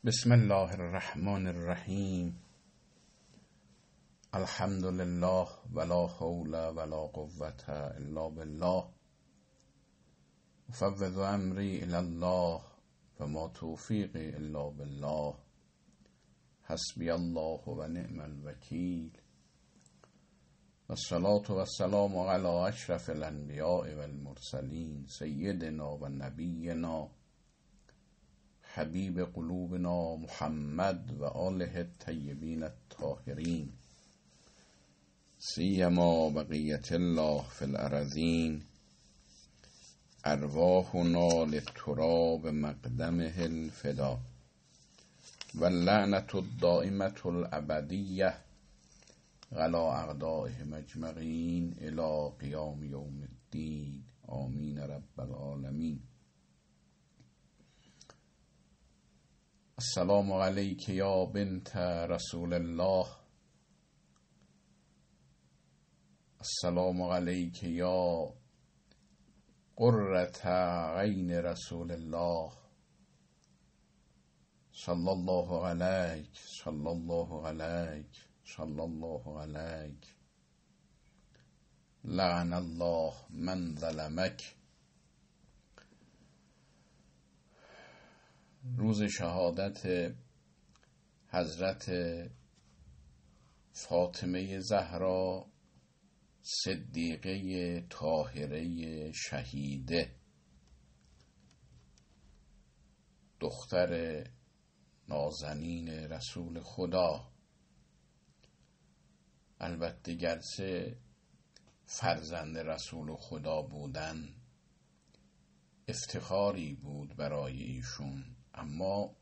بسم الله الرحمن الرحیم. الحمد لله ولا حول ولا قوة الا بالله. افوض امری الی الله وما توفیقی الا بالله. حسبی الله و نعم الوکیل. والصلاة والسلام علی اشرف الانبیاء والمرسلین سیدنا و نبینا حبیب قلوبنا محمد و آله الطیبین الطاهرین سیما بقیة الله فی الارضین. ارواحنا للتراب مقدمه الفدا واللعنة الدائمة الابدیة علی اعدائهم اجمعین الی قیام یوم الدین. آمین رب العالمین. السلام علیک یا بنت رسول الله. السلام علیک یا قرة عین رسول الله. صلی الله علیک صلی الله علیک صلی الله علیک. لعن الله من ظلمک. روز شهادت حضرت فاطمه زهرا صدیقه طاهره شهیده، دختر نازنین رسول خدا. البته گرچه فرزند رسول خدا بودن افتخاری بود برای ایشون، اما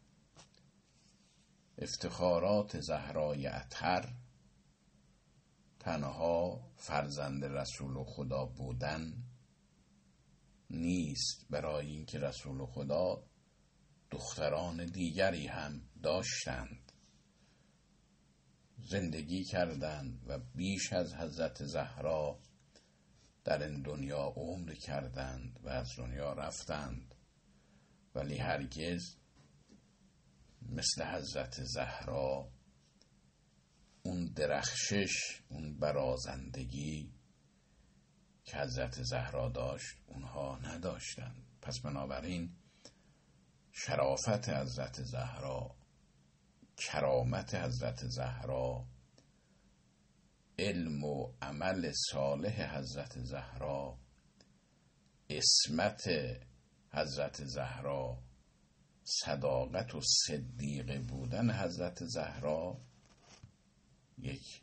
افتخارات زهرای اطهر تنها فرزند رسول خدا بودن نیست، برای اینکه رسول خدا دختران دیگری هم داشتند، زندگی کردند و بیش از حضرت زهرا در این دنیا عمر کردند و از دنیا رفتند، ولی هرگز مثل حضرت زهرا اون درخشش، اون برازندگی که حضرت زهرا داشت اونها نداشتند. پس بنابراین شرافت حضرت زهرا، کرامت حضرت زهرا، علم و عمل صالح حضرت زهرا، عصمت حضرت زهرا، صداقت و صدیقه بودن حضرت زهرا یک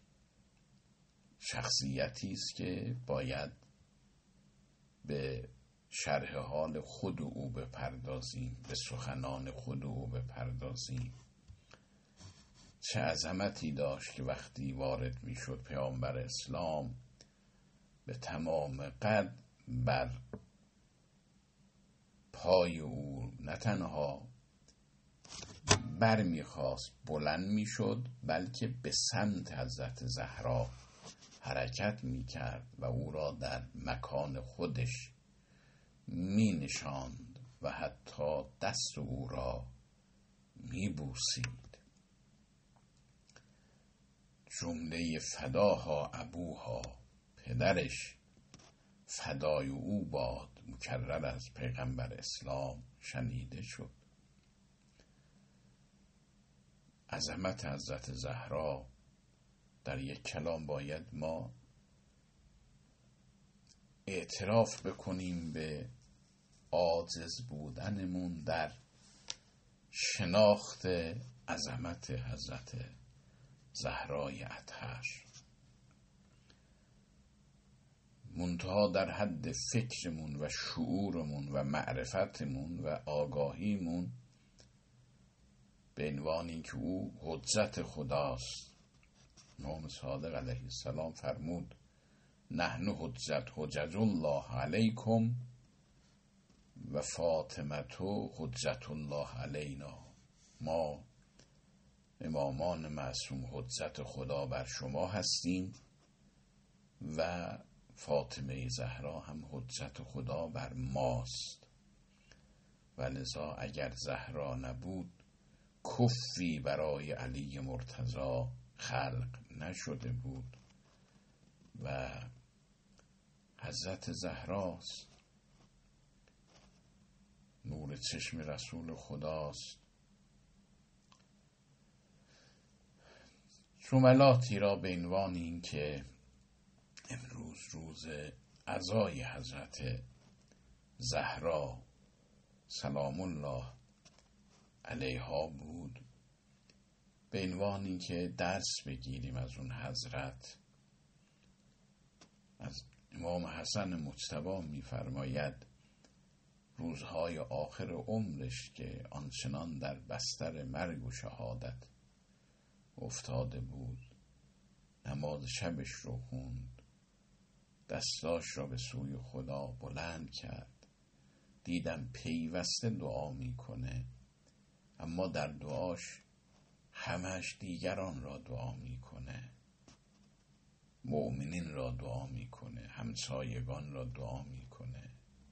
شخصیتی است که باید به شرح حال خود او بپردازیم، به سخنان خود او بپردازیم. چه عظمتی داشت که وقتی وارد می شد پیامبر اسلام به تمام قد بر پای او نه تنها بر می خواست بلند می شد، بلکه به سمت حضرت زهرا حرکت می کرد و او را در مکان خودش می نشاند و حتی دست او را می بوسید. جمله فداها ابوها، پدرش فدای او باد، مکرر از پیغمبر اسلام شنیده شد. عظمت حضرت زهرا در یک کلام باید ما اعتراف بکنیم به عاجز بودنمون در شناخت عظمت حضرت زهرای اطهر. منتها در حد فکرمون و شعورمون و معرفتمون و آگاهیمون به عنوان اینکه او حجت خداست. امام صادق علیه السلام فرمود نحن حجت الله علیکم و فاطمه حجت الله علینا. ما امامان معصوم حجت خدا بر شما هستیم و فاطمه زهرا هم حجت خدا بر ماست. و لذا اگر زهرا نبود کفی برای علی مرتضی خلق نشده بود و حضرت زهراست، نور چشم رسول خداست. جملاتی را به عنوان این که امروز روز عزای حضرت زهرا سلام الله علیها بود، به عنوان این که درس بگیریم از اون حضرت. از امام حسن مجتبی می‌فرماید روزهای آخر عمرش که آنچنان در بستر مرگ و شهادت افتاده بود، نماز شبش رو خوند، دستاش را به سوی خدا بلند کرد، دیدم پیوسته دعا میکنه، اما در دعاش همش دیگران را دعا میکنه، مؤمنین را دعا میکنه، همسایگان را دعا میکنه.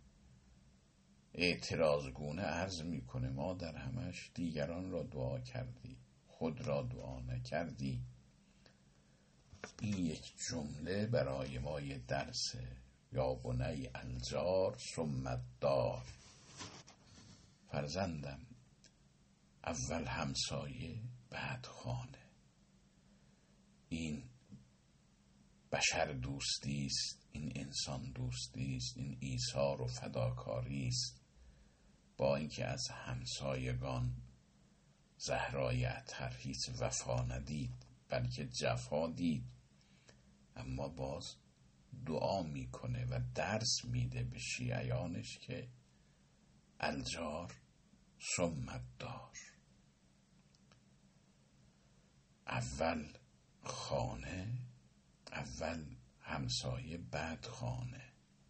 اعتراضگونه عرض میکنه ما در همش دیگران را دعا کردی، خود را دعا نکردی. این یک جمله برای ما یه درسه. یا بنی الجار ثم الدار، فرزندم اول همسایه بعد خانه. این بشر دوستی است، این انسان دوستی است، این ایثار و فداکاری است. با اینکه از همسایگان زهرای اطهر هیچ وفا ندید بلکه جفا دید، اما باز دعا میکنه و درس میده به شیعیانش که الجار ثم الدار، اول خانه، اول همسایه بعد خانه.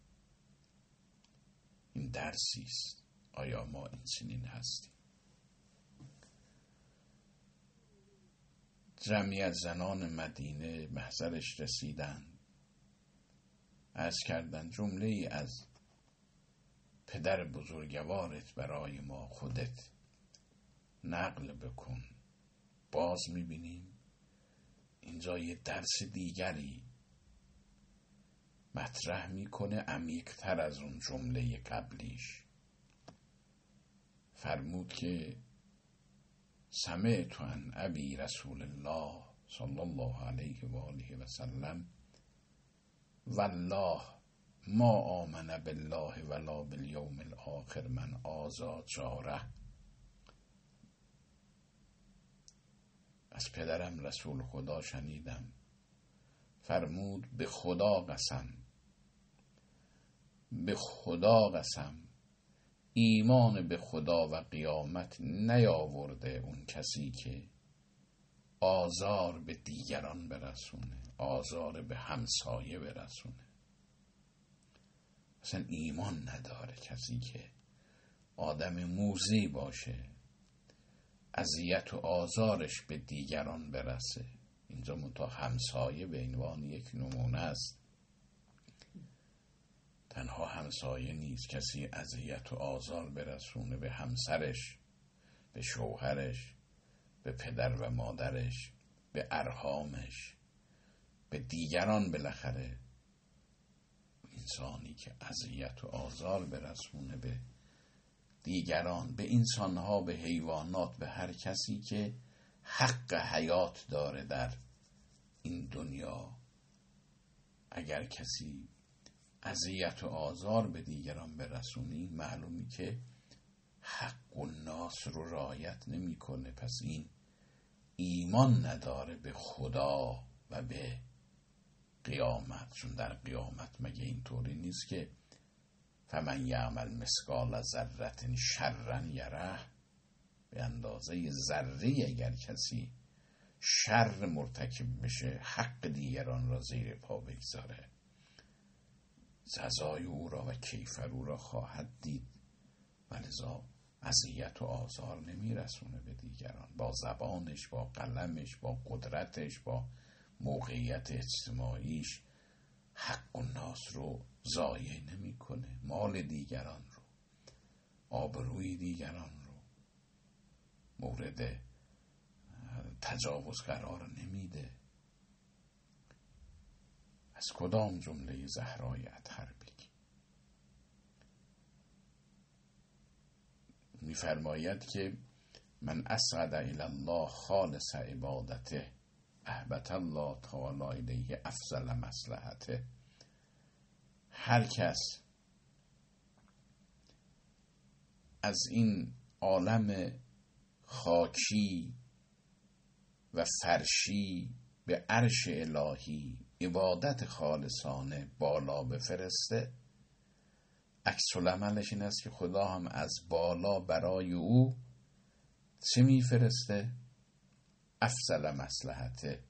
این درسی است. آیا ما این چنین هستیم؟ جمعی از زنان مدینه محضرش رسیدن، عرض کردن جمله ای از پدر بزرگوارت برای ما خودت نقل بکن. باز میبینیم اینجا یه درس دیگری مطرح میکنه، عمیق‌تر از اون جمله قبلیش. فرمود که سمعت عن ابی رسول الله صلی الله علیه و آله و سلم والله ما آمن بالله ولا بالیوم الاخر من آذی جاره. از پدرم رسول خدا شنیدم، فرمود به خدا قسم، به خدا قسم، ایمان به خدا و قیامت نیاورده اون کسی که آزار به دیگران برسونه، آزار به همسایه برسونه. اصلا ایمان نداره کسی که آدم موذی باشه، اذیت و آزارش به دیگران برسه. اینجا منتها همسایه به عنوان یک نمونه است. تنها همسایه نیست، کسی اذیت و آزار برسونه به همسرش، به شوهرش، به پدر و مادرش، به ارحامش، به دیگران. بالاخره انسانی که اذیت و آزار برسونه به دیگران، به انسانها، به حیوانات، به هر کسی که حق حیات داره در این دنیا، اگر کسی اذیت و آزار به دیگران برسونی، معلومی که حق الناس رو رعایت نمیکنه. پس این ایمان نداره به خدا و به قیامت. چون در قیامت مگه اینطوری نیست که فمن یعمل مثقال ذره شرا یره، به اندازه ذره اگر کسی شر مرتکب بشه حق دیگران را زیر پا بگذاره، سزای او را و کیفر او را خواهد دید. ولذا اذیت و آزار نمیرسونه به دیگران، با زبانش، با قلمش، با قدرتش، با موقعیت اجتماعیش حق الناس رو ضایع نمیکنه، مال دیگران رو، آبروی دیگران رو مورد تجاوز قرار نمیده. از کدام جمله زهرای اطهر بگی؟ میفرماید که من اسعد الی الله خالص عبادته احبط الله تعالی الیه افضل مصلحته. هر کس از این عالم خاکی و فرشی به عرش الهی عبادت خالصانه بالا بفرسته، عکس العملش این است که خدا هم از بالا برای او چه میفرسته؟ افضل مصلحته،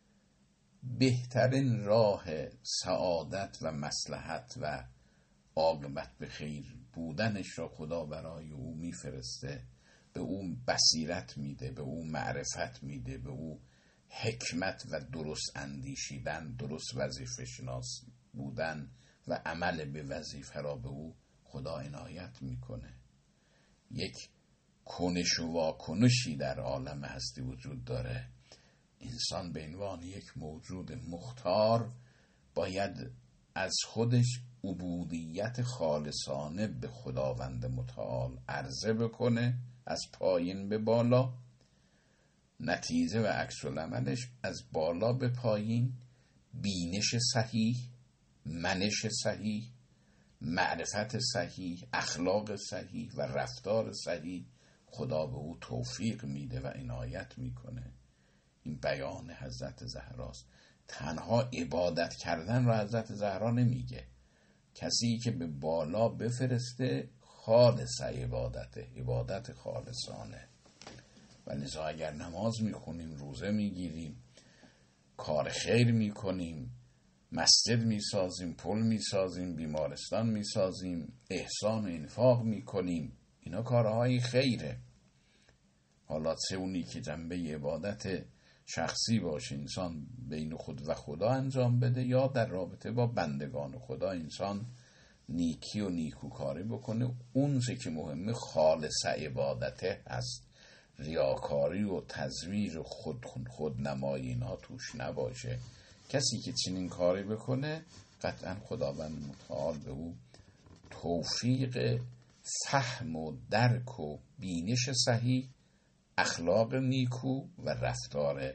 بهترین راه سعادت و مصلحت و عاقبت به خیر بودنش را خدا برای او میفرسته. به او بصیرت میده، به او معرفت میده، به او حکمت و درست اندیشیدن، درست وظیفه شناس بودن و عمل به وظیفه را به او خدا عنایت میکنه. یک کنش و واکنشی در عالم هستی وجود داره. انسان به عنوان یک موجود مختار باید از خودش عبودیت خالصانه به خداوند متعال عرضه بکنه، از پایین به بالا. نتیجه و عکس العملش از بالا به پایین بینش صحیح، منش صحیح، معرفت صحیح، اخلاق صحیح و رفتار صحیح خدا به او توفیق میده و عنایت میکنه. این بیان حضرت زهراست. تنها عبادت کردن را حضرت زهرا نمیگه. کسی که به بالا بفرسته خالص عبادته، عبادت خالصانه. و لذا اگر نماز میخونیم، روزه میگیریم، کار خیر میکنیم، مسجد میسازیم، پل میسازیم، بیمارستان میسازیم، احسان و انفاق میکنیم، اینا کارهای خیره. حالا چه اونی که جنبه عبادت شخصی باشه، انسان بین خود و خدا انجام بده، یا در رابطه با بندگان خدا انسان نیکی و نیکوکاری بکنه، اون چه که مهمه خالص عبادته هست. ریاکاری و تزویر و خودنمایی اینها توش نباشه. کسی که چنین کاری بکنه قطعا خداوند متعال به او توفیق فهم و درک و بینش صحیح، اخلاق نیکو و رفتار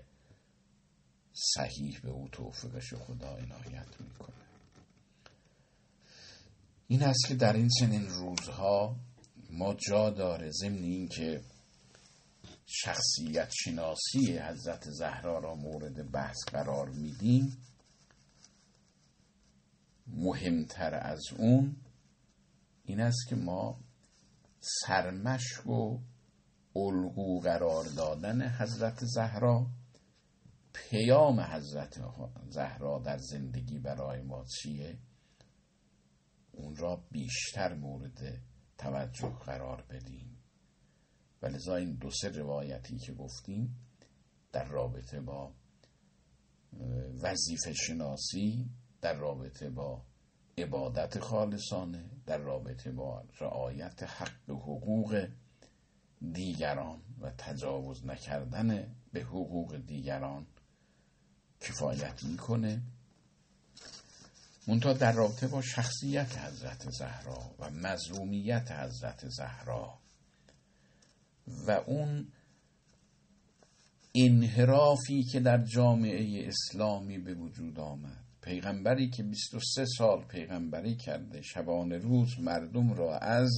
صحیح به او توفیقش خدا عنایت میکنه. این است که در این چنین روزها ما جا داره ضمن این که شخصیت شناسی حضرت زهرا را مورد بحث قرار میدیم، مهمتر از اون این است که ما سرمشق و الگو قرار دادن حضرت زهرا، پیام حضرت زهرا در زندگی برای ما چیه، اون را بیشتر مورد توجه قرار بدیم. و لذا این دو سه روایتی که گفتیم در رابطه با وظیفه شناسی، در رابطه با عبادت خالصانه، در رابطه با رعایت حق حقوق دیگران و تجاوز نکردن به حقوق دیگران کفایت میکنه. منتها در رابطه با شخصیت حضرت زهرا و مظلومیت حضرت زهرا و اون انحرافی که در جامعه اسلامی به وجود آمد، پیغمبری که 23 سال پیغمبری کرده، شبانه روز مردم را از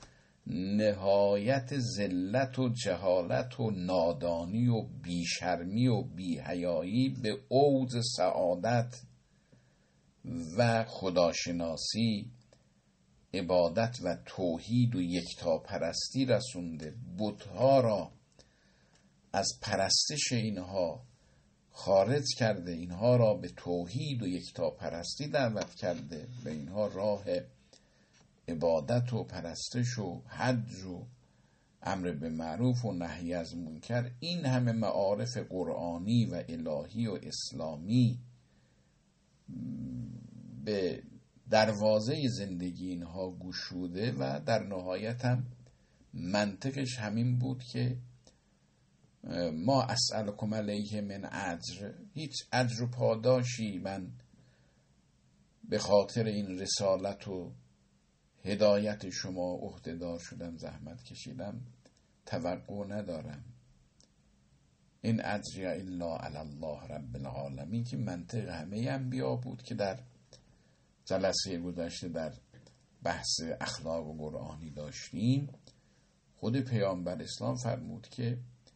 نهایت ذلت و جهالت و نادانی و بیشرمی و بیحیایی به اوج سعادت و خداشناسی، عبادت و توحید و یکتاپرستی رسونده، بت‌ها را از پرستش اینها خارج کرده، اینها را به توحید و یکتاپرستی دعوت کرده، به اینها راه عبادت و پرستش و حج و امر به معروف و نهی از منکر، این همه معارف قرآنی و الهی و اسلامی به دروازه زندگی اینها گشوده و در نهایت هم منطقش همین بود که ما اسألکم علیه من اجر، هیچ اجر و پاداشی من به خاطر این رسالت و هدایت شما عهده‌دار شدم، زحمت کشیدم، توقع ندارم. این اجری الا علی الله رب العالمین که منطق همه انبیا بود که در جلسه گذشته در بحث اخلاق و قرآنی داشتیم. خود پیامبر اسلام فرمود که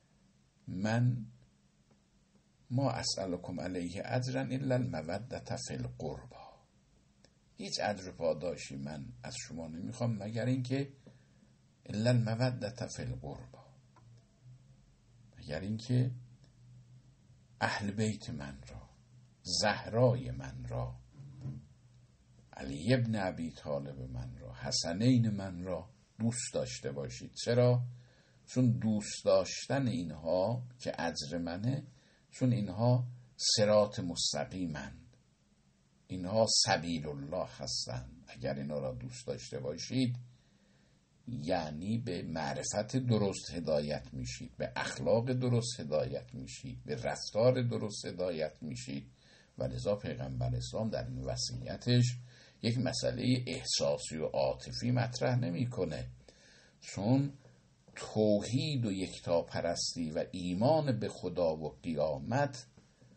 ما اسألکم علیه اجرا الا المودة فی القربى، هیچ اجر و پاداشی من از شما نمیخوام مگر اینکه الا المودة فی القربى، مگر اینکه اهل بیت من را، زهرای من را، علی ابن ابی طالب من را، حسنین من را دوست داشته باشید. چرا؟ چون دوست داشتن اینها که اجر منه، چون اینها صراط مستقیمند، اینها سبیل الله هستند. اگر اینا را دوست داشته باشید یعنی به معرفت درست هدایت میشید، به اخلاق درست هدایت میشید، به رفتار درست هدایت میشید. و لذا پیغمبر اسلام در این وصیتش یک مسئله احساسی و عاطفی مطرح نمیکنه، چون توحید و یکتاپرستی و ایمان به خدا و قیامت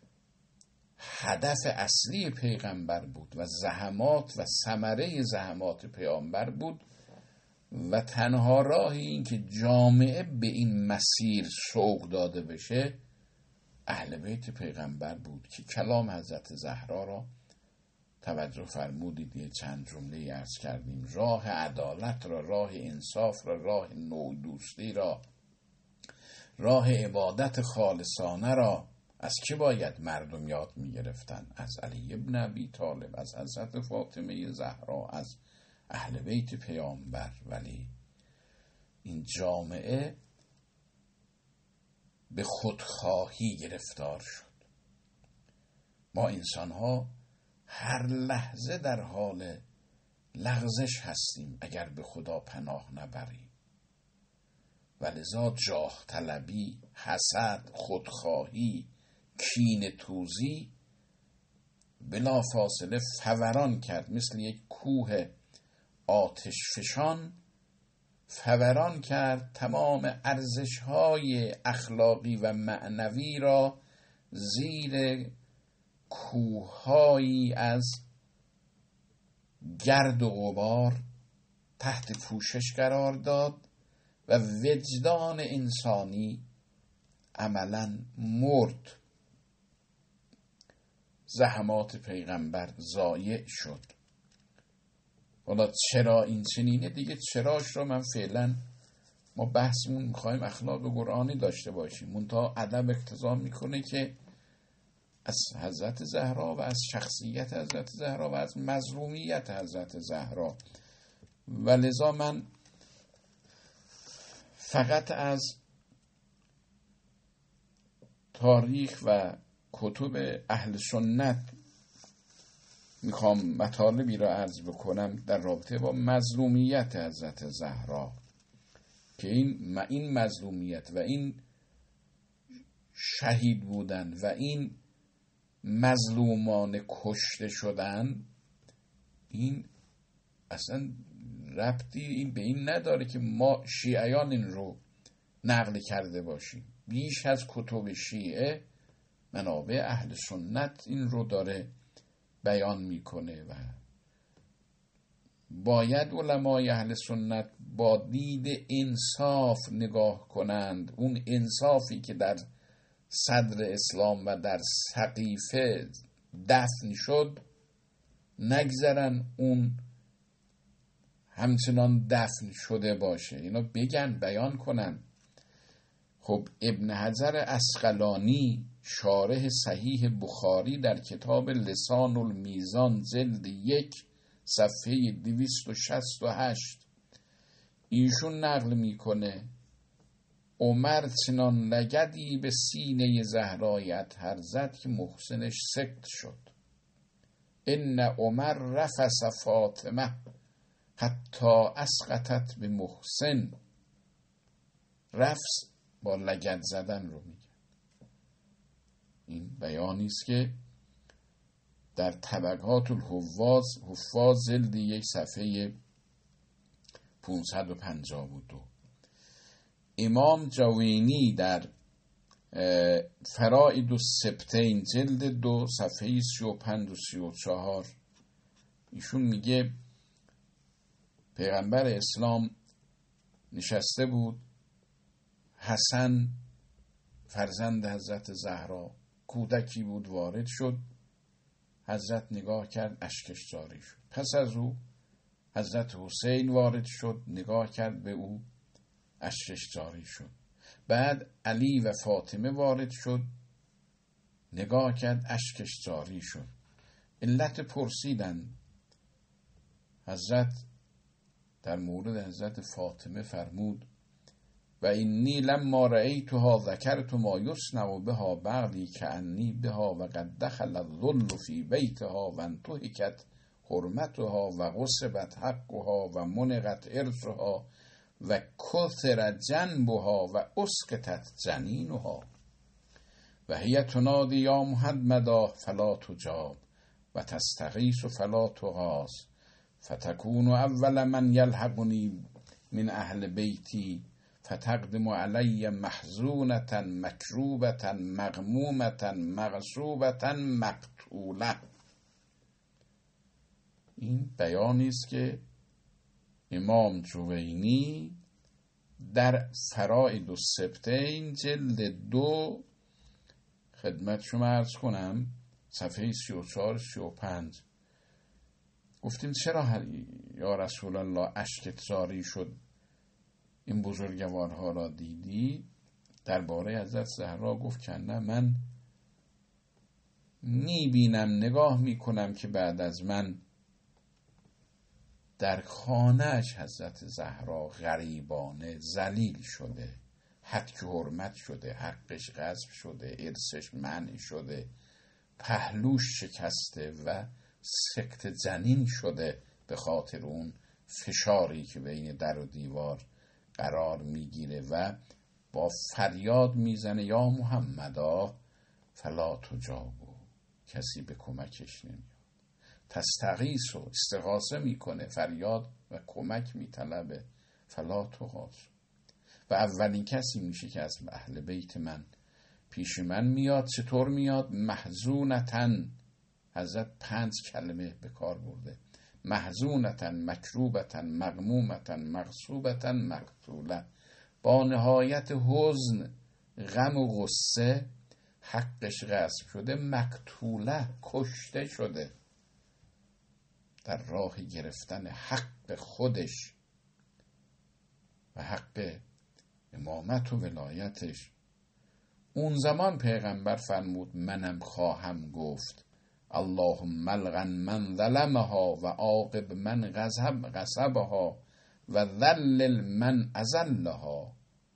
هدف اصلی پیغمبر بود و زحمات و ثمره زحمات پیغمبر بود و تنها راهی این که جامعه به این مسیر سوق داده بشه اهل بیت پیغمبر بود که کلام حضرت زهرا را توجه فرمودید. یه چند جمله عرض کردیم. راه عدالت را، راه انصاف را، راه نوع دوستی را، راه عبادت خالصانه را از که باید مردم یاد می گرفتن؟ از علی ابن ابی طالب، از حضرت فاطمه زهرا، از اهل بیت پیامبر. ولی این جامعه به خودخواهی گرفتار شد. ما انسان ها هر لحظه در حال لغزش هستیم اگر به خدا پناه نبریم. ولذا جاه طلبی، حسد، خودخواهی، کینه توزی بلا فاصله فوران کرد، مثل یک کوه آتش فشان فوران کرد تمام ارزش‌های اخلاقی و معنوی را زیر کوه‌هایی از گرد و غبار تحت پوشش قرار داد و وجدان انسانی عملاً مرد. زحمات پیغمبر ضایع شد. حالا چرا این چنینه دیگه؟ چراش رو من فعلا، ما بحثمون میخوایم اخلاق قرآنی داشته باشیم، منتها ادب اقتضا میکنه که از حضرت زهرا و از شخصیت حضرت زهرا و از مظلومیت حضرت زهرا، و لذا من فقط از تاریخ و کتب اهل سنت میخوام مطالبی را عرض بکنم در رابطه با مظلومیت حضرت زهرا، که این مظلومیت و این شهید بودن و این مظلومان کشته شدن، این اصلا ربطی این به این نداره که ما شیعیان این رو نقل کرده باشیم. بیش از کتب شیعه منابع اهل سنت این رو داره بیان میکنه و باید علمای اهل سنت با دید انصاف نگاه کنند. اون انصافی که در صدر اسلام و در سقیفه دفن شد نگذارن اون همچنان دفن شده باشه، اینا بگن، بیان کنن. خب ابن حجر عسقلانی شارح صحیح بخاری در کتاب لسان المیزان جلد 1 صفحه 268 ایشون نقل میکنه عمر چنان لگدی به سینه زهرای اطهر زد که محسنش سکت شد. ان عمر رفس فاطمه حتی اسقطت به محسن. رفس با لگد زدن رو میگن. این بیانی است که در طبقات الحفاظ جلد 1 صفحه 552. امام جوینی در فرائد السبتین جلد 2 صفحه 35 و 34 ایشون میگه پیغمبر اسلام نشسته بود، حسن فرزند حضرت زهرا کودکی بود، وارد شد، حضرت نگاه کرد، اشکش جاری شد. پس از او حضرت حسین وارد شد، نگاه کرد به او، اشکش جاری شد. بعد علی و فاطمه وارد شد، نگاه کرد، اشکش جاری شد. علت پرسیدن. حضرت در مورد حضرت فاطمه فرمود و اینی لما رأیتها ذکرت ما یصنع بها بعدی کأنی بها و قد دخل الذل فی بیتها و انتهکت حرمتها و غصبت حقها و منقت ارثها و کثر جنبها و اسقطت جنینها و هی تنادی یا محمدا فلا تجاب و تستغیث فلا تغاث فتكون اول من يلحقني من اهل بیتی فتقدم علی محزونة مکروبة مغمومة مغصوبة مقتولة. این بیانی است که امام جوینی در فرائد السبتین جلد 2 خدمت شما عرض کنم صفحه 34 35 گفتیم چرا یا رسول الله اشکت جاری شد این بزرگوارها را دیدی؟ درباره حضرت زهرا گفت که نه، من میبینم، نگاه میکنم که بعد از من در خانه‌اش حضرت زهرا غریبانه ذلیل شده، حق حرمت شده، حقش غصب شده، ارثش منع شده، پهلوش شکسته و سکت جنین شده به خاطر اون فشاری که بین در و دیوار قرار میگیره و با فریاد میزنه یا محمدا فلا تجابو، کسی به کمکش نمیاد. تستغیث و استغاثه میکنه، فریاد و کمک میطلبه، فلا تغاث. و اولین کسی میشه که از اهل بیت من پیش من میاد. چطور میاد؟ محزونتن. حضرت 5 کلمه به کار برده: محزونتن، مکروبتن، مغمومتن، مغصوبتن، مقتوله. با نهایت حزن، غم و غصه، حقش غصب شده، مقتوله، کشته شده در راه گرفتن حق خودش و حق امامت و ولایتش. اون زمان پیغمبر فرمود منم خواهم گفت اللهم الغن من ظلمها و عاقب من غصبها و ذلل من اذلها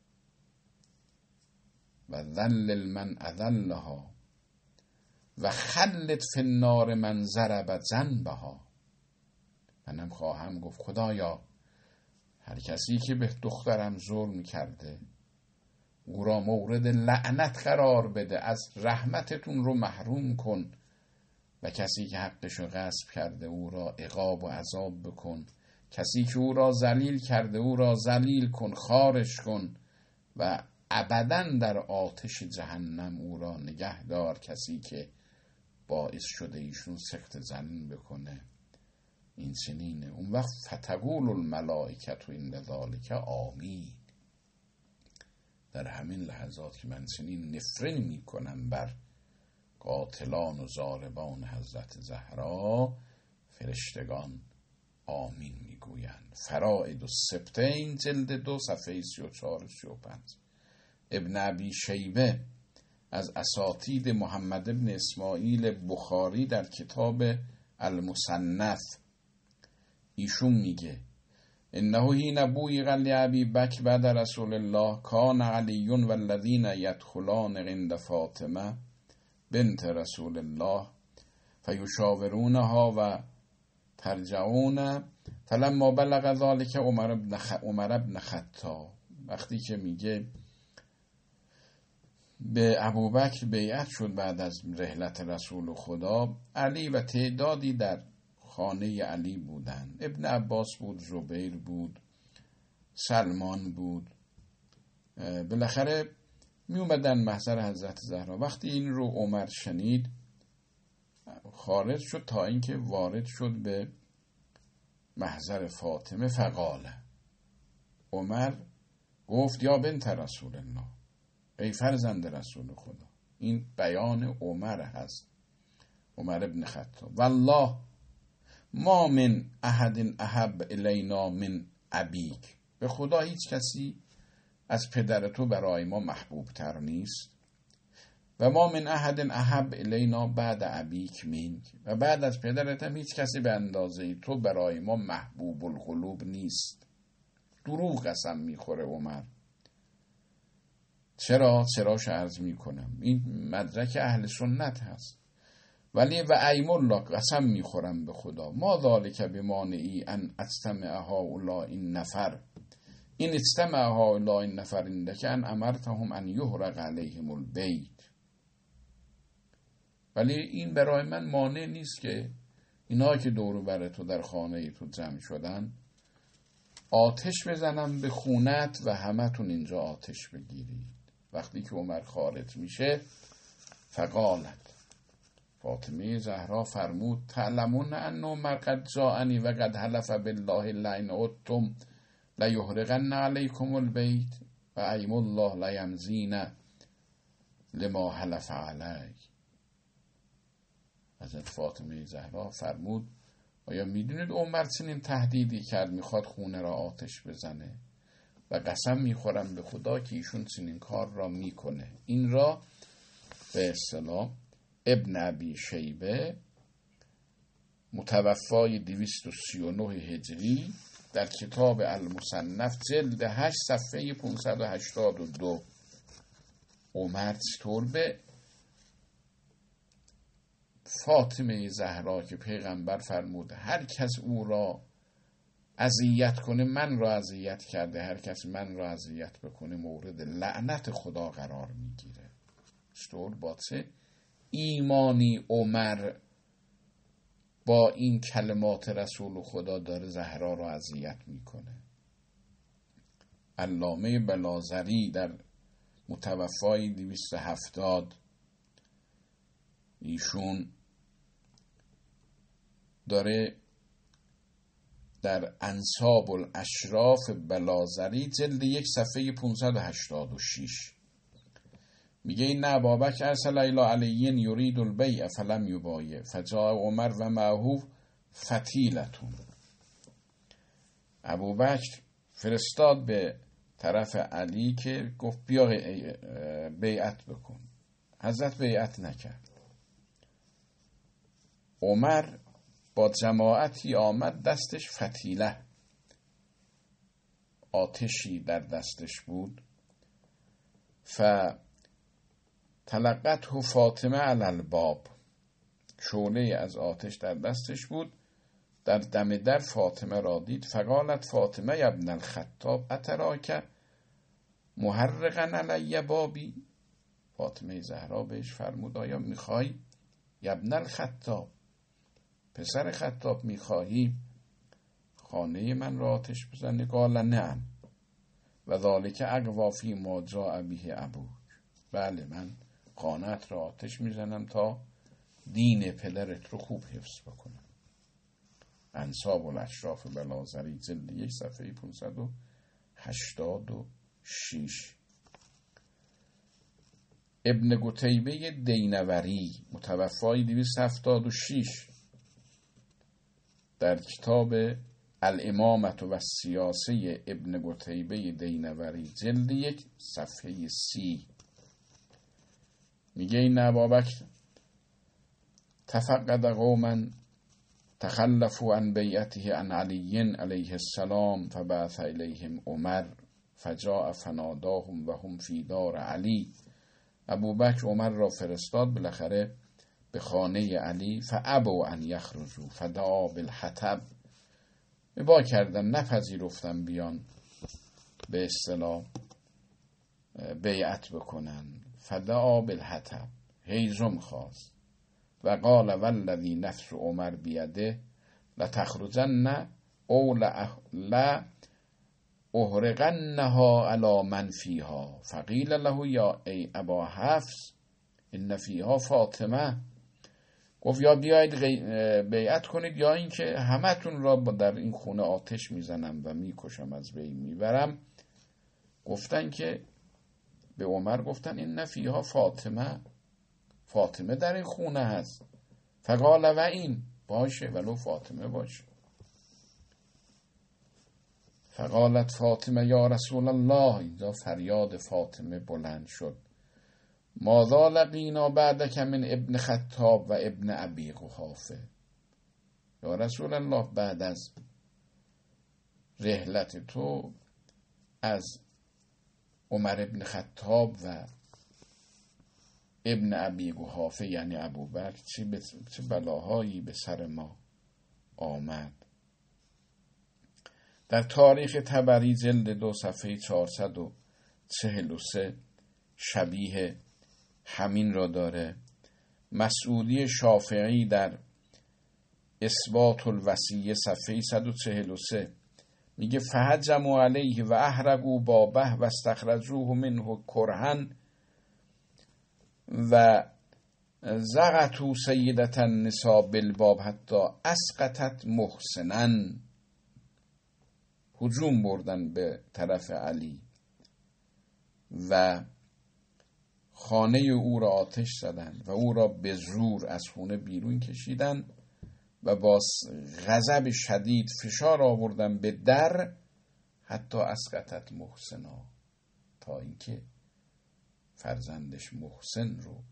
و ذلل من اذلها و خلد فی النار من ضرب ذنبها. منم خواهم گفت خدایا هر کسی که به دخترم ظلم کرده او را مورد لعنت قرار بده، از رحمتتون رو محروم کن، و کسی که حقشو غصب کرده او را عقاب و عذاب بکن، کسی که او را ذلیل کرده او را ذلیل کن، خارش کن و ابداً در آتش جهنم او را نگه دار، کسی که باعث شده ایشون سکت جنین بکنه. این چنینه. اون وقت فتقول الملائکه عند ذلک آمین. در همین لحظات که من چنین نفرین میکنم بر قاتلان و ضاربان حضرت زهرا، فرشتگان آمین میگویند. فرائد السبتین جلد 2 صفحه 34 35. ابن ابی شیبه از اساتید محمد ابن اسماعیل بخاری در کتاب المصنف ایشون میگه انه حین بویغ لابی بکر بعد رسول الله کان علی و الذین یدخلان عند فاطمه بنت رسول الله فیشاورونها و ترجعون فلما بلغ ذلك عمر ابن خطاب. وقتی که میگه به ابوبکر بیعت شد بعد از رحلت رسول خدا. علی و تعدادی در خانه علی بودند. ابن عباس بود، زبیر بود، سلمان بود. بالاخره می اومدن محضر حضرت زهرا. وقتی این رو عمر شنید خارج شد تا اینکه وارد شد به محضر فاطمه. فقاله، عمر گفت یا بنت رسول الله، ای فرزند رسول خدا. این بیان عمر هست، عمر ابن خطاب. والله ما من احد احب الینا من ابیک، به خدا هیچ کسی از پدر تو برای ما محبوب تر نیست. و ما من احد احب الینا بعد ابیک منک، و بعد از پدرت هم هیچ کسی به اندازه تو برای ما محبوب القلوب نیست. دروغ قسم میخوره عمر. چراش عرض میکنم، این مدرک اهل سنت هست. ولی و ایم الله، قسم میخورم به خدا، ما ذالک بمانعی ان استمع هؤلاء النفر، این استمع هؤلاء النفر عندک ان امرتهم ان یحرق علیهم البیت. ولی این برای من مانع نیست که اینا که دور بر تو در خانه تو جمع شدن آتش بزنم به خونت و همتون اینجا آتش بگیرید. وقتی که عمر خارج میشه، فقالت، فاطمه زهرا فرمود تعلمون ان عمر قد جاءنی و قد حلف بالله لئن عدتم لیحرقن علیکم البیت و ایم الله لیمزین لما حلف علی. حضرت فاطمه زهرا فرمود آیا میدونید عمر چنین تهدیدی کرد، میخواد خونه را آتش بزنه و قسم میخورم به خدا که ایشون چنین کار را میکنه. این را به اصطلاح ابن ابی شیبه متوفای 239 هجری در کتاب المصنف جلد 8 صفحه 582 عمر چطور به فاطمه زهرا که پیغمبر فرمود هر کس او را اذیت کنه من را اذیت کرده، هر کس من را اذیت بکنه مورد لعنت خدا قرار میگیره. چطور با چه ایمانی عمر با این کلمات رسول خدا داره زهرا را اذیت میکنه. علامه بلازری در متوفای 270 ایشون داره در انساب الاشراف بلازری جلد 1 صفحه 586 میگه این ابابکر ارسل الی علی یرید البیع فلم یبایع فجاء عمر و معه فتیلتون. ابوبکر فرستاد به طرف علی که گفت بیا بیعت بکن. حضرت بیعت نکرد. عمر با جماعتی آمد، دستش فتیله، آتشی در دستش بود. تلقته فاطمه علی الباب، شعله از آتش در دستش بود. در دم در فاطمه را دید. فقالت فاطمه ابن الخطاب اتراک محرقا علی بابی. فاطمه زهرا بهش فرمود آیا میخوای ابن الخطاب، پسر خطاب، میخواهی خانه من را آتش بزنی؟ قال نعم و ذالک اقوا فی ما جاء به ابوک. بله من خانه‌ات را آتش میزنم تا دین پدرت رو خوب حفظ بکنم. انساب الاشراف بلازری جلد 1 صفحه 586. ابن قتیبه دینوری متوفای 276 در کتاب الامامة و سیاسه ابن قتیبه دینوری جلد 1 صفحه 30 میگه این ابابکر تفقد قوما تخلفوا عن بیعته عن علی علیه السلام فبعث الیهم عمر فجاء فناداهم و هم فی دار علی. ابوبکر عمر را فرستاد بالاخره به خانه علی. فابوا ان یخرجوا فدعا بالحطب، ابا کردن نپذیرفتن بیان به اصطلاح بیعت بکنن. فدعا بالحطب، هیزم خواست و قال والذی نفس عمر بیده لتخرجن او لأحرقنها علی من فیها. فقیل له یا ای ابا حفص ان فیها فاطمه. گفت یا بیاید بیعت کنید یا اینکه همتون را در این خونه آتش میزنم و میکشم، از بین میبرم. گفتن که به عمر گفتن این فیها فاطمه، فاطمه در این خونه هست. فقال و این باشه، ولو فاطمه باشه. فقالت فاطمه یا رسول الله، اینجا فریاد فاطمه بلند شد، ماذا لقینا بعدک من ابن خطاب و ابن ابی قحافه. یا رسول الله بعد از رحلت تو از عمر ابن خطاب و ابن ابی قحافه یعنی ابوبکر چه بلاهایی به سر ما آمد. در تاریخ طبری جلد 2 صفحه 443 شبیه همین را داره. مسعودی شافعی در اثبات الوصیه صفحه 143 میگه فهجموا علیه و احرقوا بابه و استخرجوه منه کرها و زغطوا سیدة النساء بالباب حتی اسقطت محسنا. هجوم بردن به طرف علی و خانه او را آتش زدند و او را به زور از خونه بیرون کشیدن و با غضب شدید فشار آوردن به در حتی اسقطت محسنا، تا اینکه فرزندش محسن رو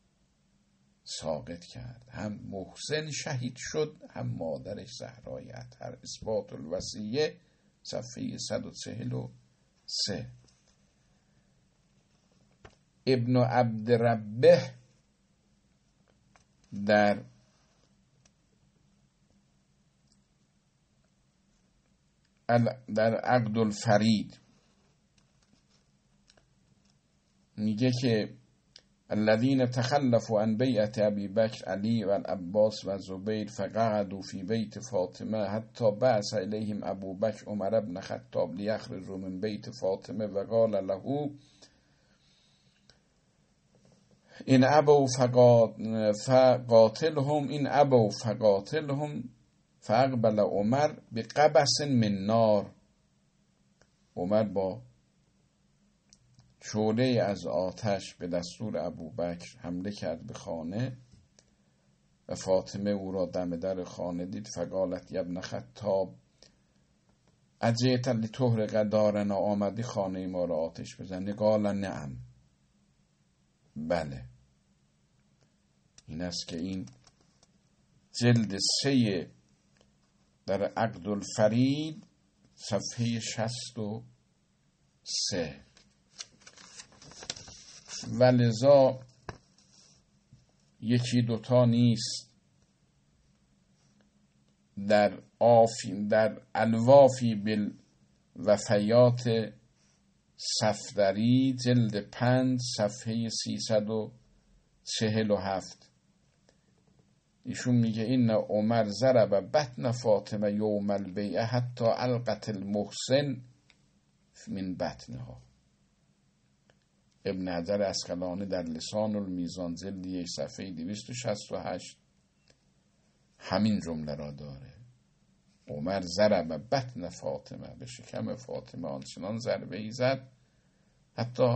ساقط کرد. هم محسن شهید شد، هم مادرش زهرای اطهر. اثبات الوصیه صفحه 143. ابن عبدربه در عقد الفرید میگه که الذين تخلفوا عن بیعت ابی بکر علی و العباس و زبیر فقعدوا فی بیت فاطمه حتی بعث الیهم ابو بکر عمر بن خطاب لیخرجوا من بیت فاطمه و قال له این ابو فقاتلهم، این ابو فقاتلهم. فاقبل عمر بقبس من نار. عمر با شعله از آتش به دستور ابوبکر حمله کرد به خانه و فاطمه او را دم در خانه دید. فقالت ابن خطاب اجئت لتحرق دارنا، آمدی خانه ما را آتش بزنی؟ قال نعم، بله. این است که این جلد 3 در عقد الفرید صفحه 63. و لذا یکی دوتا نیست. در الوافی بالوفیات صفدری جلد 5 صفحه 347 ایشون میگه این عمر ضرب بطن فاطمه یوم البیعه حتی القت المحسن من بطنها. ابن حجر عسقلانی در لسان المیزان جلد 1 صفحه 268 همین جمله را داره. عمر ضرب بطن فاطمه، به شکم فاطمه آنچنان ضربه ای زد حتی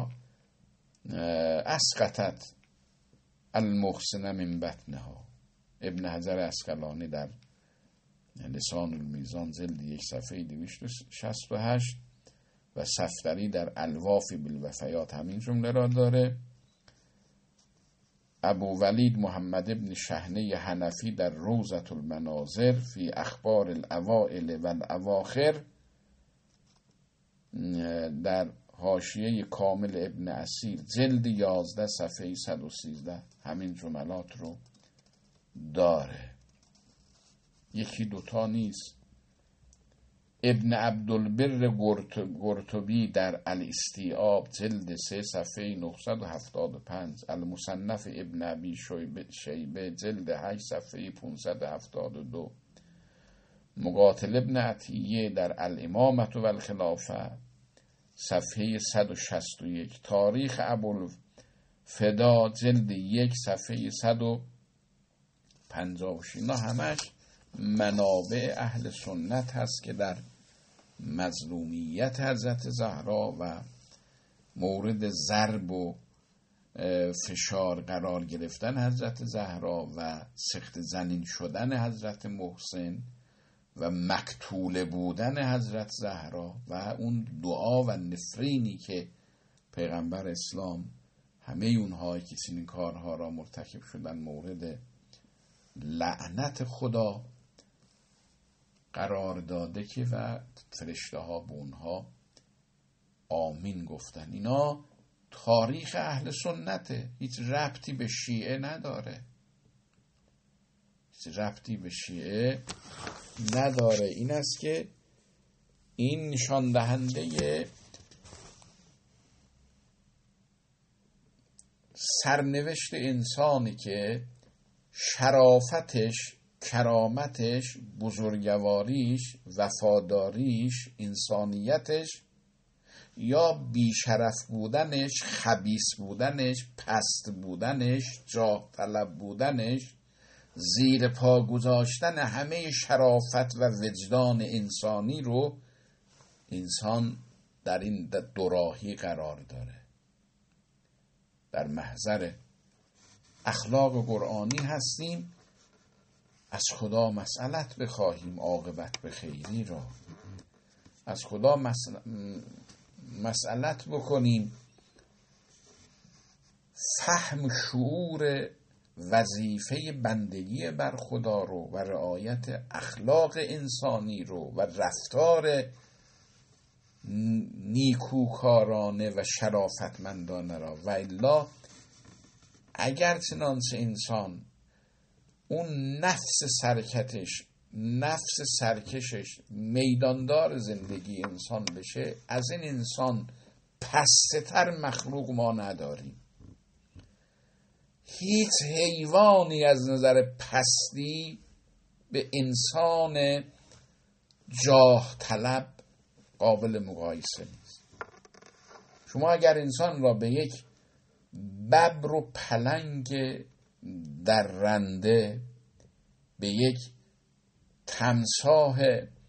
اسقطت المحسن من بطنها. ابن حجر عسقلانی در لسان المیزان جلد 1 صفحه 268 و صفدری در الوافی بالوفیات همین جمله را داره. ابو ولید محمد ابن شحنه حنفی در روضة المناظر فی اخبار الاوائل و الاواخر در حاشیه کامل ابن اسیر جلد 11 صفحه 113 همین جملات رو داره. یکی دوتا نیست. ابن عبدالبر قرطبی در الاستیعاب جلد 3 صفحه 975، المصنف ابن ابی شیبه جلد 8 صفحه 572، مقاتل ابن عطیه در الامامة و الخلافه صفحه 161، تاریخ ابوالفدا جلد 1 صفحه 156. اینا همش منابع اهل سنت هست که در مظلومیت حضرت زهرا و مورد ضرب و فشار قرار گرفتن حضرت زهرا و سخت زنین شدن حضرت محسن و مقتول بودن حضرت زهرا و اون دعا و نفرینی که پیغمبر اسلام همه اونهایی که این کارها را مرتکب شدن مورد لعنت خدا قرار داده که و فرشته ها به اونها آمین گفتن. اینا تاریخ اهل سنته، هیچ ربطی به شیعه نداره، هیچ ربطی به شیعه نداره. این است که این نشان دهنده سرنوشت انسانی که شرافتش، کرامتش، بزرگواریش، وفاداریش، انسانیتش یا بیشرف بودنش، خبیث بودنش، پست بودنش، جاه طلب بودنش، زیر پا گذاشتن همه شرافت و وجدان انسانی رو انسان در این دوراهی قرار داره. در محضر اخلاق قرآنی هستیم، از خدا مسئلت بخواهیم عاقبت به خیری را، از خدا مسئلت بکنیم فهم شعور وظیفه بندگی بر خدا رو و رعایت اخلاق انسانی رو و رفتار نیکوکارانه و شرافتمندانه را، و الا اگر چنانچه انسان اون نفس سرکشش میداندار زندگی انسان بشه، از این انسان پست‌تر مخلوق ما نداریم. هیچ حیوانی از نظر پستی به انسان جاه طلب قابل مقایسه نیست. شما اگر انسان را به یک ببر و پلنگ درنده، به یک تمساح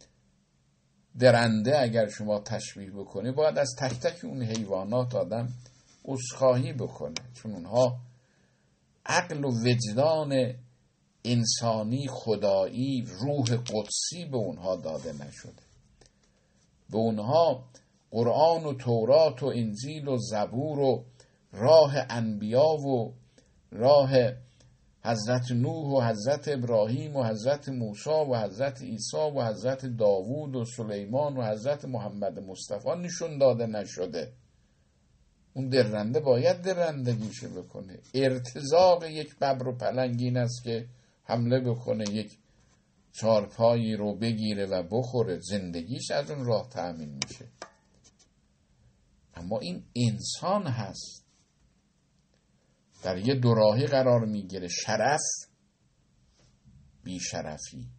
درنده اگر شما تشبیه بکنی، باید از تک تک اون حیوانات آدم عذرخواهی بکنه، چون اونها عقل و وجدان انسانی، خدایی، روح قدسی به اونها داده نشده. به اونها قرآن و تورات و انجیل و زبور و راه انبیا و راه حضرت نوح و حضرت ابراهیم و حضرت موسی و حضرت عیسی و حضرت داوود و سلیمان و حضرت محمد مصطفی نشون داده نشده. اون درنده باید درندگیشو بکنه. ارتزاق یک ببر و پلنگ این است که حمله بکنه، یک چارپایی رو بگیره و بخوره، زندگیش از اون راه تأمین میشه. اما این انسان هست، در یه دوراهی قرار میگیره، شرف بی شرفی،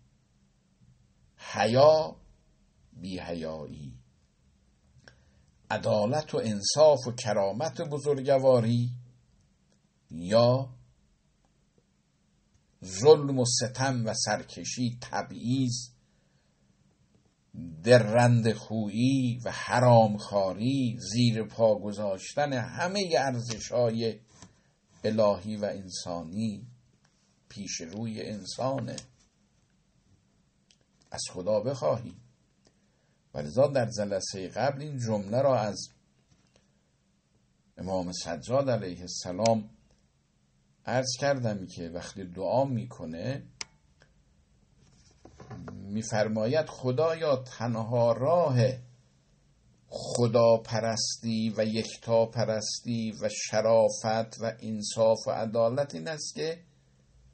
حیا بی حیایی، عدالت و انصاف و کرامت و بزرگواری یا ظلم و ستم و سرکشی، تبعیض، درنده خویی و حرامخواری، زیر پا گذاشتن همه ارزش‌های الهی و انسانی پیش روی انسانه. از خدا بخواهی. ولذا در جلسه قبل این جمله را از امام سجاد علیه السلام عرض کردم که وقتی دعا میکنه میفرماید خدایا تنها راه خدا پرستی و یکتا پرستی و شرافت و انصاف و عدالت این است که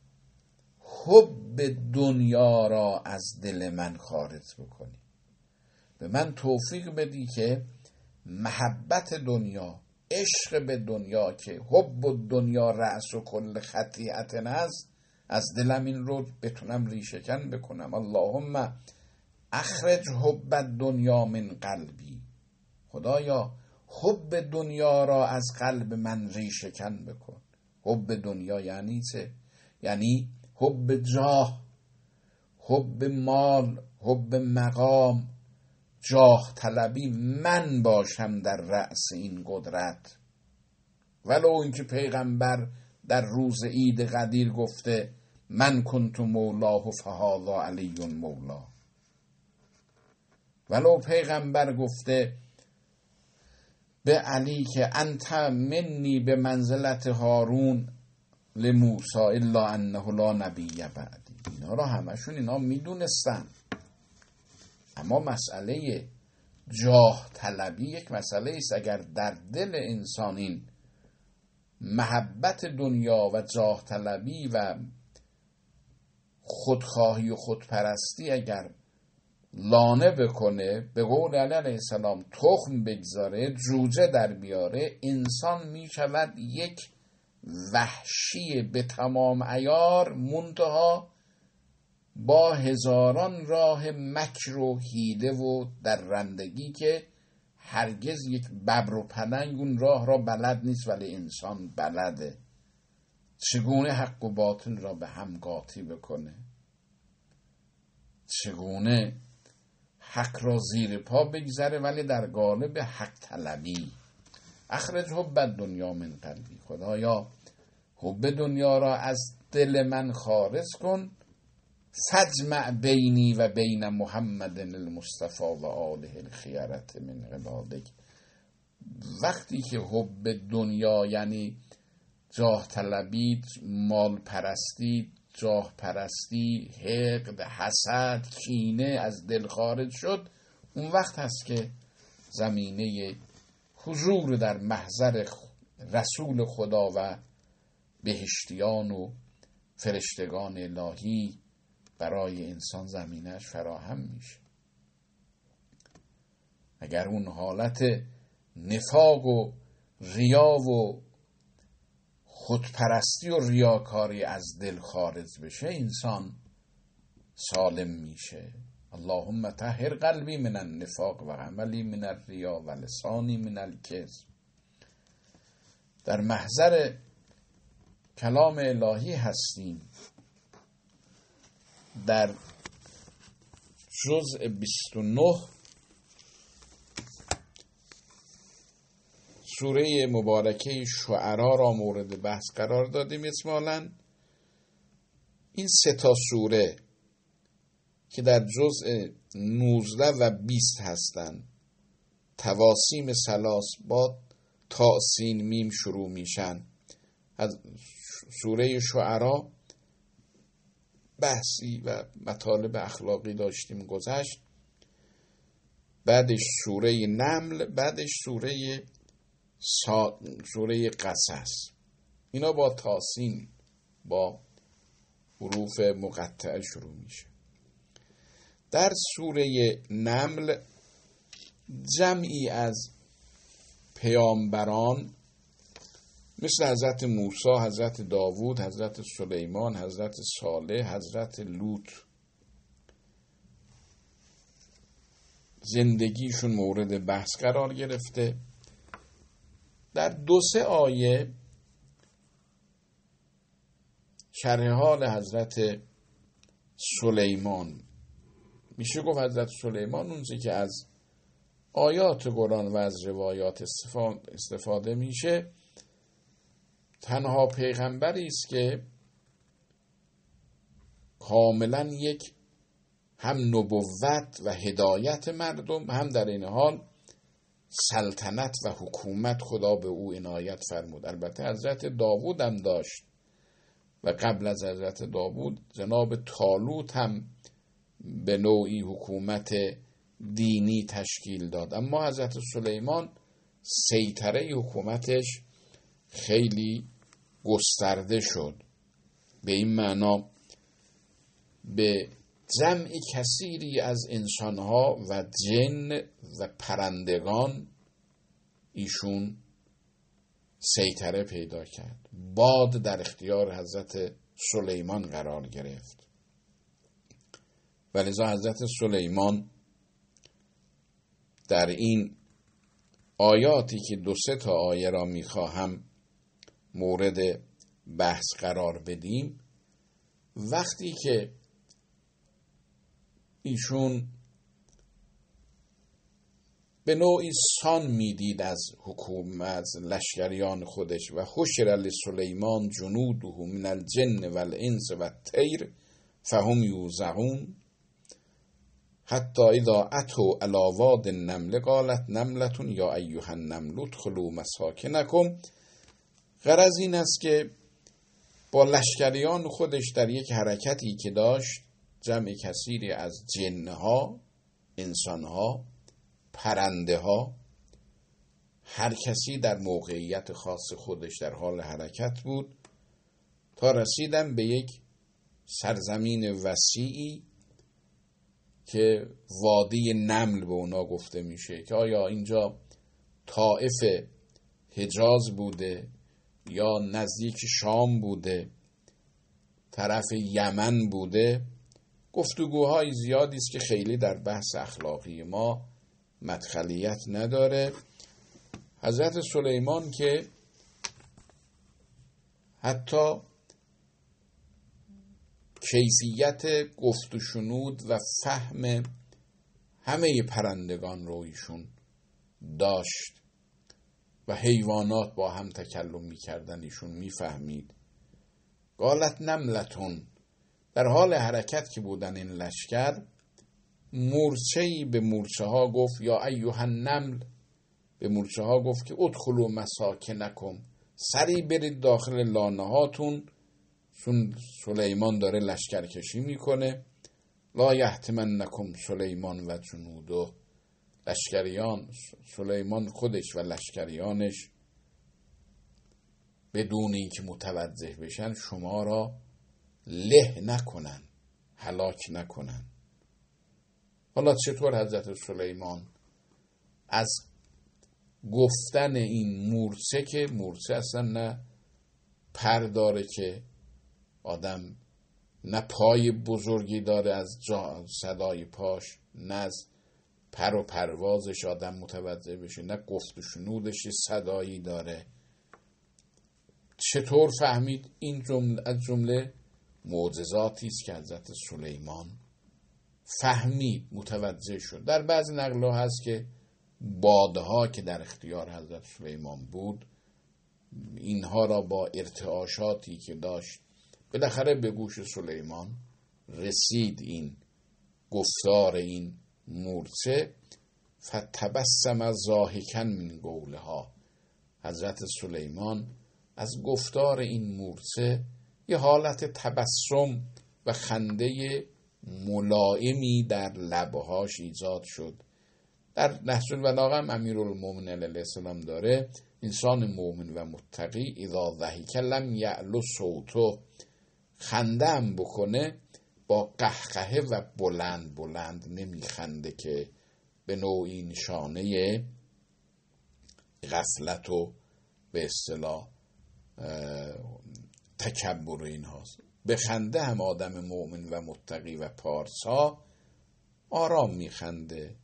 حب دنیا را از دل من خارج بکنی. به من توفیق بدی که محبت دنیا، عشق به دنیا که حب دنیا رأس و کل خطیئت است، از دلم این رو بتونم ریشه‌کن بکنم. اللهم اخرج حب دنیا من قلبی. خدایا حب دنیا را از قلب من ریشه‌کن بکن. حب دنیا یعنی چه؟ یعنی حب جاه، حب مال، حب مقام، جاه طلبی من باشم در رأس این قدرت. ولو اینکه پیغمبر در روز عید قدیر گفته من کنت مولاه فهذا علی مولا. ولو پیغمبر گفته به علی که انت منی به منزلت هارون لموسی الا انه لا نبی بعدی. اینا را همشون اینا میدونستن، اما مسئله جاه طلبی یک مسئله است. اگر در دل انسان این محبت دنیا و جاه طلبی و خودخواهی و خودپرستی اگر لانه بکنه، به قول علی علیه السلام تخم بگذاره، جوجه در بیاره، انسان می شود یک وحشی به تمام عیار، منتها با هزاران راه مکر و حیله و درندگی که هرگز یک ببر و پلنگ اون راه را بلد نیست، ولی انسان بلده چگونه حق و باطل را به هم قاطی بکنه، چگونه حق را زیر پا بگذاره ولی در قالب حق طلبی. اخرج حب دنیا من قلبی. خدایا حب دنیا را از دل من خارج کن. فجمع بینی و بین محمد المصطفى و آله الخیرت من عبادک. وقتی که حب دنیا یعنی جاه طلبی، مال پرستی، جاه پرستی، حقد، حسد، کینه از دل خارج شد، اون وقت هست که زمینه حضور در محضر رسول خدا و بهشتیان و فرشتگان الهی برای انسان زمینش فراهم میشه. اگر اون حالت نفاق و ریا و خودپرستی و ریاکاری از دل خارج بشه، انسان سالم میشه. اللهم طهر قلبی من النفاق و عملی من الریا و لسانی من الکذب. در محضر کلام الهی هستیم. در جزء 29 سوره مبارکه شعرا را مورد بحث قرار دادیم. اجمالاً این سه تا سوره که در جزء 19 و 20 هستند، تواسیم ثلاث با تا سین میم شروع میشن. از سوره شعرا بحثی و مطالب اخلاقی داشتیم گذشت، بعدش سوره نمل، بعدش سوره قصص. اینا با تاسین با حروف مقطعه شروع میشه. در سوره نمل جمعی از پیامبران مثل حضرت موسی، حضرت داوود، حضرت سلیمان، حضرت صالح، حضرت لوط زندگیشون مورد بحث قرار گرفته. در 2-3 آیه شرح حال حضرت سلیمان میشه گفت. حضرت سلیمان اونچه که از آیات قرآن و از روایات استفاده میشه، تنها پیغمبری است که کاملا یک هم نبوت و هدایت مردم، هم در این حال سلطنت و حکومت خدا به او عنایت فرمود. البته حضرت داوود هم داشت و قبل از حضرت داوود جناب طالوت هم به نوعی حکومت دینی تشکیل داد، اما حضرت سلیمان سیطره حکومتش خیلی گسترده شد. به این معنا به جمع کثیری از انسانها و جن و پرندگان ایشون سیطره پیدا کرد. باد در اختیار حضرت سلیمان قرار گرفت و لذا حضرت سلیمان در این آیاتی که 2-3 آیه را میخواهم مورد بحث قرار بدیم، وقتی که ایشون به نوعی سان میدید از حکومت، از لشکریان خودش، و حشر لسلیمان جنوده من الجن والانس والطیر فهم یوزعون حتی اذا اتوا علی واد النمل قالت نملة یا ایها النمل ادخلوا مساکنکم. غرض این است که با لشکریان خودش در یک حرکتی که داشت، جمع کثیری از جنها، انسانها، پرنده ها، هر کسی در موقعیت خاص خودش در حال حرکت بود تا رسیدن به یک سرزمین وسیعی که وادی نمل به اونا گفته میشه، که آیا اینجا طائف حجاز بوده یا نزدیک شام بوده، طرف یمن بوده. گفتگوهای زیادی است که خیلی در بحث اخلاقی ما مدخلیت نداره. حضرت سلیمان که حتی کیفیت گفت و شنود و فهم همه پرندگان رو ایشون داشت و حیوانات با هم تکلم میکردن ایشون میفهمید. قالت نملتون، در حال حرکت که بودن این لشکر، مورچه‌ای به مورچه ها گفت یا ایها النمل، به مورچه ها گفت که ادخلوا مساکنکم، سری برید داخل لانه هاتون، چون سلیمان داره لشکر کشی میکنه. لا یحتمنکم سلیمان و جنوده، لشکریان سلیمان خودش و لشکریانش بدون اینکه متوجه بشن شما را له نکنن، هلاک نکنن. حالا چطور حضرت سلیمان از گفتن این مورچه، که مورچه اصلا نه پر داره که آدم، نه پای بزرگی داره از صدای پاش، نه از پر و پروازش آدم متوجه بشه، نه گفت و شنودش صدایی داره، چطور فهمید؟ این جمله از جمله معجزاتی است که حضرت سلیمان فهمید، متوجه شد. در بعضی نقل‌ها هست که بادها که در اختیار حضرت سلیمان بود، اینها را با ارتعاشاتی که داشت بالاخره به گوش سلیمان رسید این گفتار این مورچه. فتبسم ضاحکا من قولها، حضرت سلیمان از گفتار این مورچه یه حالت تبسم و خنده ملائمی در لبهاش ایجاد شد. در نهج البلاغه هم امیرالمومنین علیه السلام داره انسان مومن و متقی اذا ضحک لم یعلو صوته، خنده هم بکنه با قهقهه و بلند بلند نمیخنده که به نوعی نشانه غفلت و به اصطلاح تکبر این هاست. به خنده هم آدم مؤمن و متقی و پارسا آرام میخنده.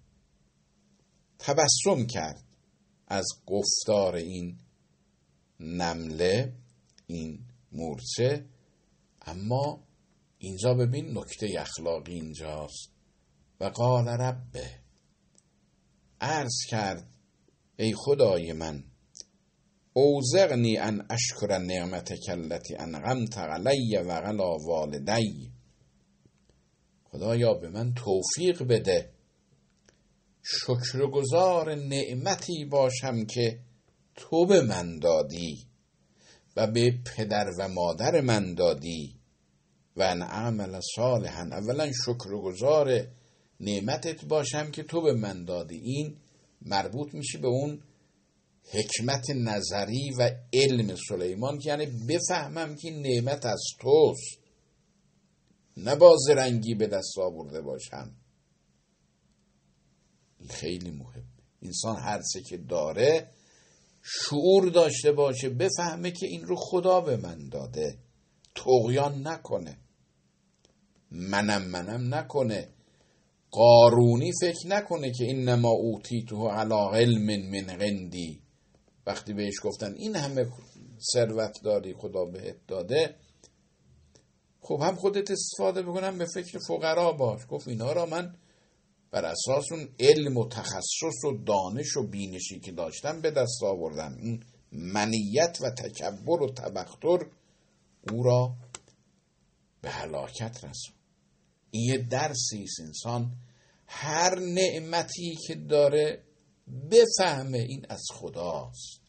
تبسم کرد از گفتار این نمله، این مورچه. اما اینجا ببین نکته اخلاقی اینجاست. و قال ربه، عرض کرد ای خدای من، اوزعنی ان اشکر نعمتک التی انعمت علی و علی والدی، خدایا به من توفیق بده شکرگزار نعمتی باشم که تو به من دادی و به پدر و مادر من دادی، و ان اعمل صالحا، اولا شکرگزار نعمتت باشم که تو به من دادی. این مربوط میشه به اون حکمت نظری و علم سلیمان، که یعنی بفهمم که نعمت از توست، نه با زرنگی به دست آورده باشم. این خیلی مهمه. انسان هر چه که داره شعور داشته باشه، بفهمه که این رو خدا به من داده، طغیان نکنه، منم نکنه، قارونی فکر نکنه که انما اوتیته علی علم من عندی. وقتی بهش گفتن این همه ثروت داری خدا بهت داده، خب هم خودت استفاده بکنم، به فکر فقرا باش. گفت اینا را من بر اساس اون علم و تخصص و دانش و بینشی که داشتم به دست آوردم. این منیت و تکبر و تبختر او را به هلاکت رسون. این یه درسی است. انسان هر نعمتی که داره بفهمه این از خداست.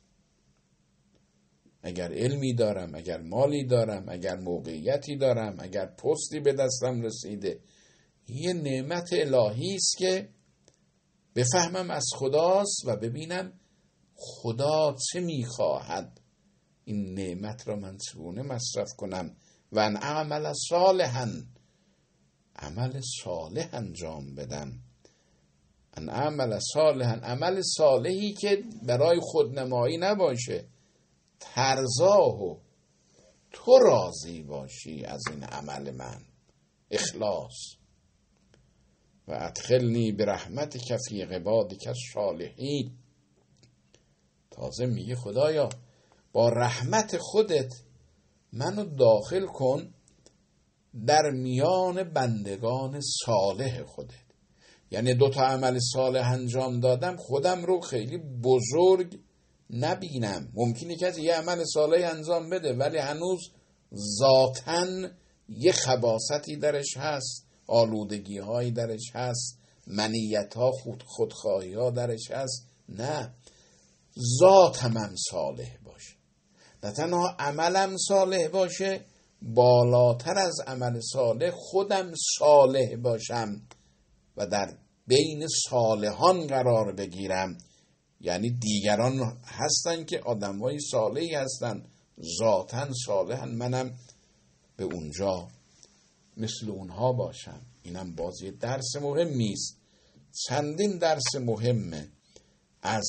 اگر علمی دارم، اگر مالی دارم، اگر موقعیتی دارم، اگر پستی به دستم رسیده، یه نعمت الهی است که بفهمم از خداست و ببینم خدا چه میخواهد، این نعمت را من چگونه مصرف کنم. و ان اعمل صالحا، عمل صالح انجام بدم. ان اعمل صالحا، عمل صالحی که برای خودنمایی نباشه، ترضاه و تو راضی باشی از این عمل من، اخلاص. و ادخلنی برحمتک فی عبادک الصالحین. تازه میگه خدایا با رحمت خودت منو داخل کن در میان بندگان صالح خودت. یعنی 2 عمل صالح انجام دادم، خودم رو خیلی بزرگ نبینم. ممکنه کسی یه عمل صالح انجام بده ولی هنوز ذاتاً یه خباثتی درش هست، آلودگی هایی درش هست، منیت ها، خودخواهی ها درش هست. نه، ذاتم هم صالح باشه، نه تنها عملم صالح باشه، بالاتر از عمل صالح خودم صالح باشم و در بین صالحان قرار بگیرم. یعنی دیگران هستن که آدمای صالحی هستن، ذاتاً صالحن، منم به اونجا مثل اونها باشم. اینم بازی درس مهمی است. چندین درس مهمه از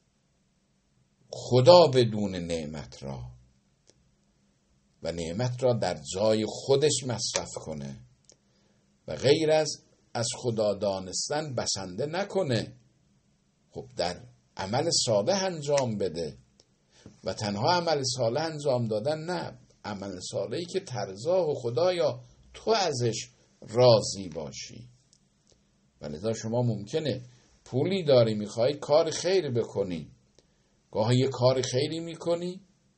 خدا بدون نعمت را و نعمت را در جای خودش مصرف کنه و غیر از خدا دانستن بسنده نکنه. خب در عمل صالح انجام بده و تنها عمل صالح انجام دادن نه، عمل صالحی که ترضاه و خدایا تو ازش راضی باشی. ولذا شما ممکنه پولی داری، میخوای کار خیر بکنی، گاهی یه کار خیری میکنی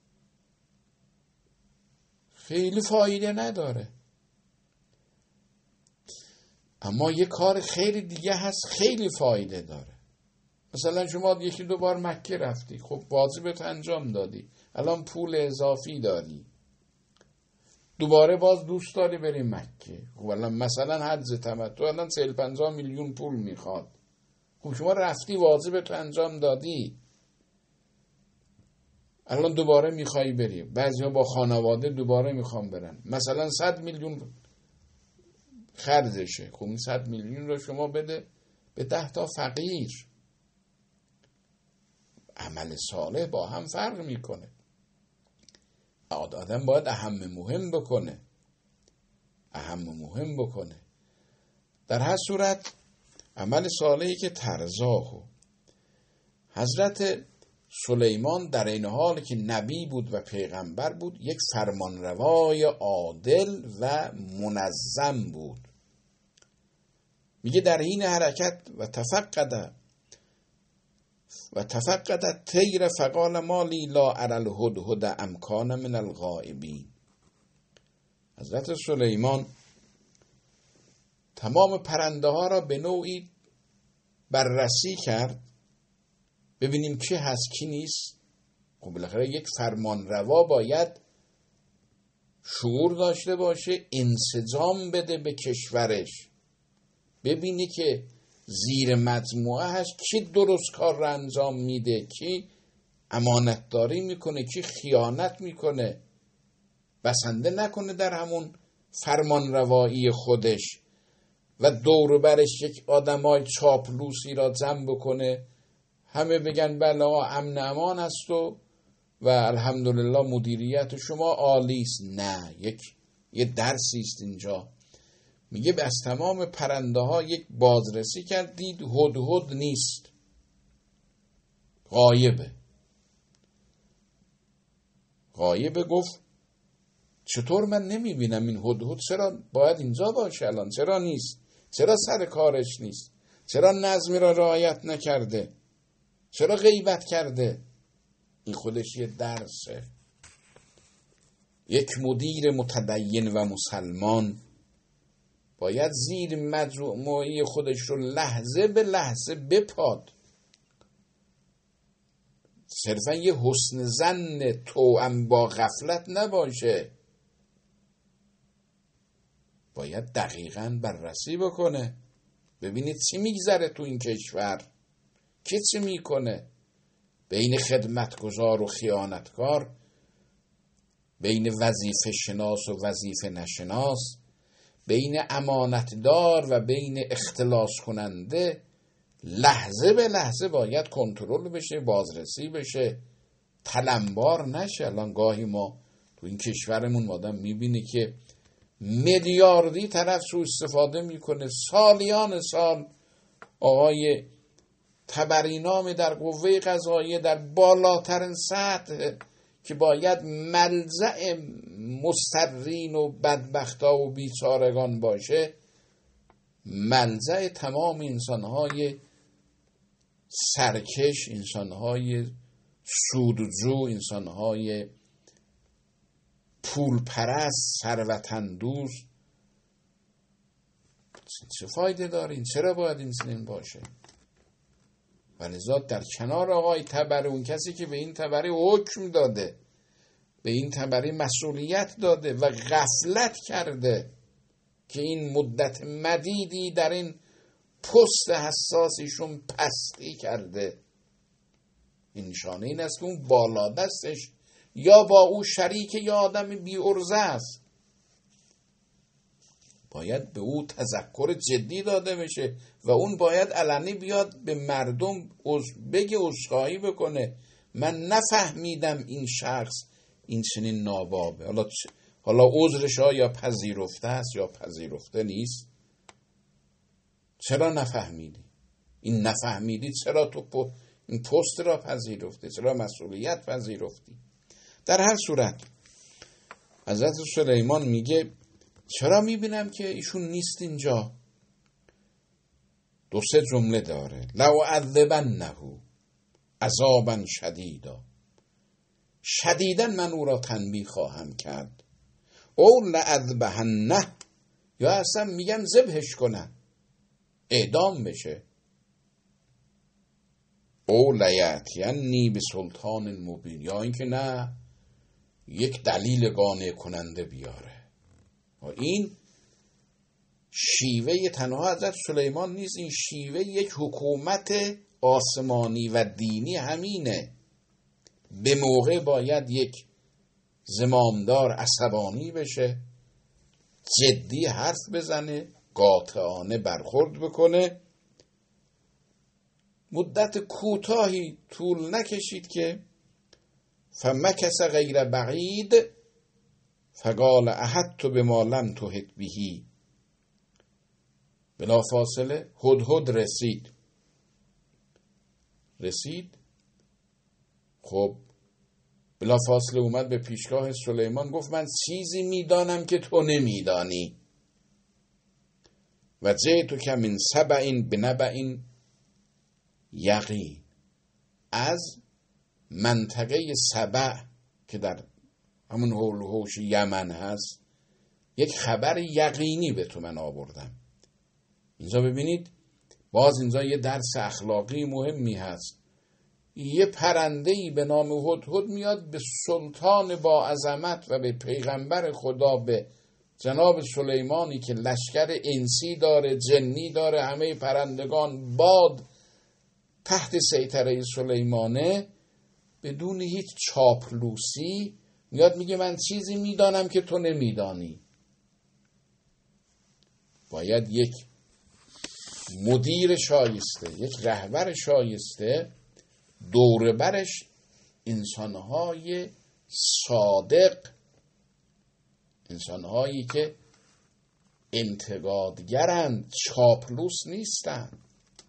خیلی فایده نداره، اما یه کار خیری دیگه هست خیلی فایده داره. مثلا شما 1-2 بار مکه رفتی، خب واجبت انجام دادی، الان پول اضافی داری، دوباره باز دوست داری بری مکه. خب الان مثلا حج تمتع الان 40-50 میلیون پول میخواد. خب شما رفتی واجبت انجام دادی، الان دوباره میخوای بری. بعضیا با خانواده دوباره میخوام برن، مثلا 100 میلیون خرجشه. خب این 100 میلیون رو شما بده به 10 تا فقیر. عمل صالح با هم فرق میکنه. آدم باید اهم مهم بکنه. در هر صورت عمل صالحی که ترضاه. حضرت سلیمان در این حال که نبی بود و پیغمبر بود، یک فرمانروای عادل و منظم بود. میگه در این حرکت و تفقد طیر فقال مالی لا اری الهدهد ام کان من الغائبین. حضرت سلیمان تمام پرنده ها را به نوعی بررسی کرد ببینیم کی هست کی نیست. خب بالاخره یک فرمانروا باید شعور داشته باشه، انسجام بده به کشورش، ببینی که زیر مجموعه هست کی درست کار را انجام میده، کی امانتداری میکنه، کی خیانت میکنه، بسنده نکنه در همون فرمانروایی خودش و دور برش یک آدمای چاپلوسی را جمع بکنه، همه بگن بله امن امان است و الحمدلله مدیریت شما عالی است. نه، یه درسی است اینجا. میگه از تمام پرنده ها یک بازرسی کردید، هدهد نیست، غایبه. گفت چطور من نمیبینم این هدهد؟ چرا باید اینجا باشه الان؟ چرا نیست؟ چرا سر کارش نیست؟ چرا نظمی را رعایت نکرده؟ چرا غیبت کرده؟ این خودش یه درسه. یک مدیر متدین و مسلمان باید زیر مجموعه خودش رو لحظه به لحظه بپاد. صرفا یه حسن ظن توأم با غفلت نباشه، باید دقیقاً بررسی بکنه، ببینید چی میگذره تو این کشور، کی چی میکنه، بین خدمتگزار و خیانتکار، بین وظیفه شناس و وظیفه نشناس، بین امانتدار و بین اختلاس کننده. لحظه به لحظه باید کنترل بشه، بازرسی بشه، تلمبار نشه. الان گاهی ما تو این کشورمون آدم میبینه که میلیاردی طرف سوء استفاده میکنه. سالیان سال آقای تبرینام در قوه قضاییه در بالاترین سطح که باید ملجأ مضطرین و بدبختا و بیچارگان باشه، ملجأ تمام انسانهای سرکش، انسانهای سودجو، انسانهای پول پرست، ثروت‌اندوز. چه فایده دارین؟ چرا باید این چنین باشه؟ ولذا در کنار آقای تبری، اون کسی که به این تبری حکم داده، به این تبری مسئولیت داده و غفلت کرده که این مدت مدیدی در این پست حساسیشون پستی کرده، این نشانه این است که اون بالا دستش یا با او شریک یا آدم بی ارزه است. باید به او تذکر جدی داده بشه و اون باید علنی بیاد به مردم بگه، عذرخواهی بکنه، من نفهمیدم این شخص این چنین نابابه. حالا عذرش یا پذیرفته است یا پذیرفته نیست. چرا نفهمیدی؟ این نفهمیدی چرا تو این پست را پذیرفتی؟ چرا مسئولیت پذیرفتی؟ در هر صورت حضرت سلیمان میگه چرا میبینم که ایشون نیست اینجا؟ 2-3 جمله داره. لو عذبنه عذابا شدیدا، شدیداً من او را تنبیه خواهم کرد. او لعذبهنه، یا اصلا میگم ذبحش کنن، اعدام بشه. او لیأتینی بسلطان مبین، یا اینکه نه یک دلیل قانع کننده بیاره. و این شیوه تنها حضرت سلیمان نیست، این شیوه یک حکومت آسمانی و دینی همینه. به موقع باید یک زمامدار عصبانی بشه، جدی حرف بزنه، قاطعانه برخورد بکنه. مدت کوتاهی طول نکشید که فمکث غیر بعید فقال احطت بما لم تحط به. بلا فاصله هدهد رسید. خب بلا فاصله اومد به پیشگاه سلیمان، گفت من چیزی میدانم که تو نمیدانی. و جئتک من سبع بنبع یقین، از منطقه سبع که در همون حول و حوش یمن هست یک خبر یقینی به تو من آوردم. اینجا ببینید باز اینجا یه درس اخلاقی مهمی هست. یه پرنده‌ای به نام هدهد میاد به سلطان با عظمت و به پیغمبر خدا، به جناب سلیمانی که لشکر انسی داره، جنی داره، همه پرندگان باد تحت سیطره سلیمانه، بدون هیچ چاپلوسی میاد میگه من چیزی میدانم که تو نمیدانی. باید یک مدیر شایسته، یک رهبر شایسته دور برش انسانهای صادق، انسانهایی که انتقادگرند، چاپلوس نیستند.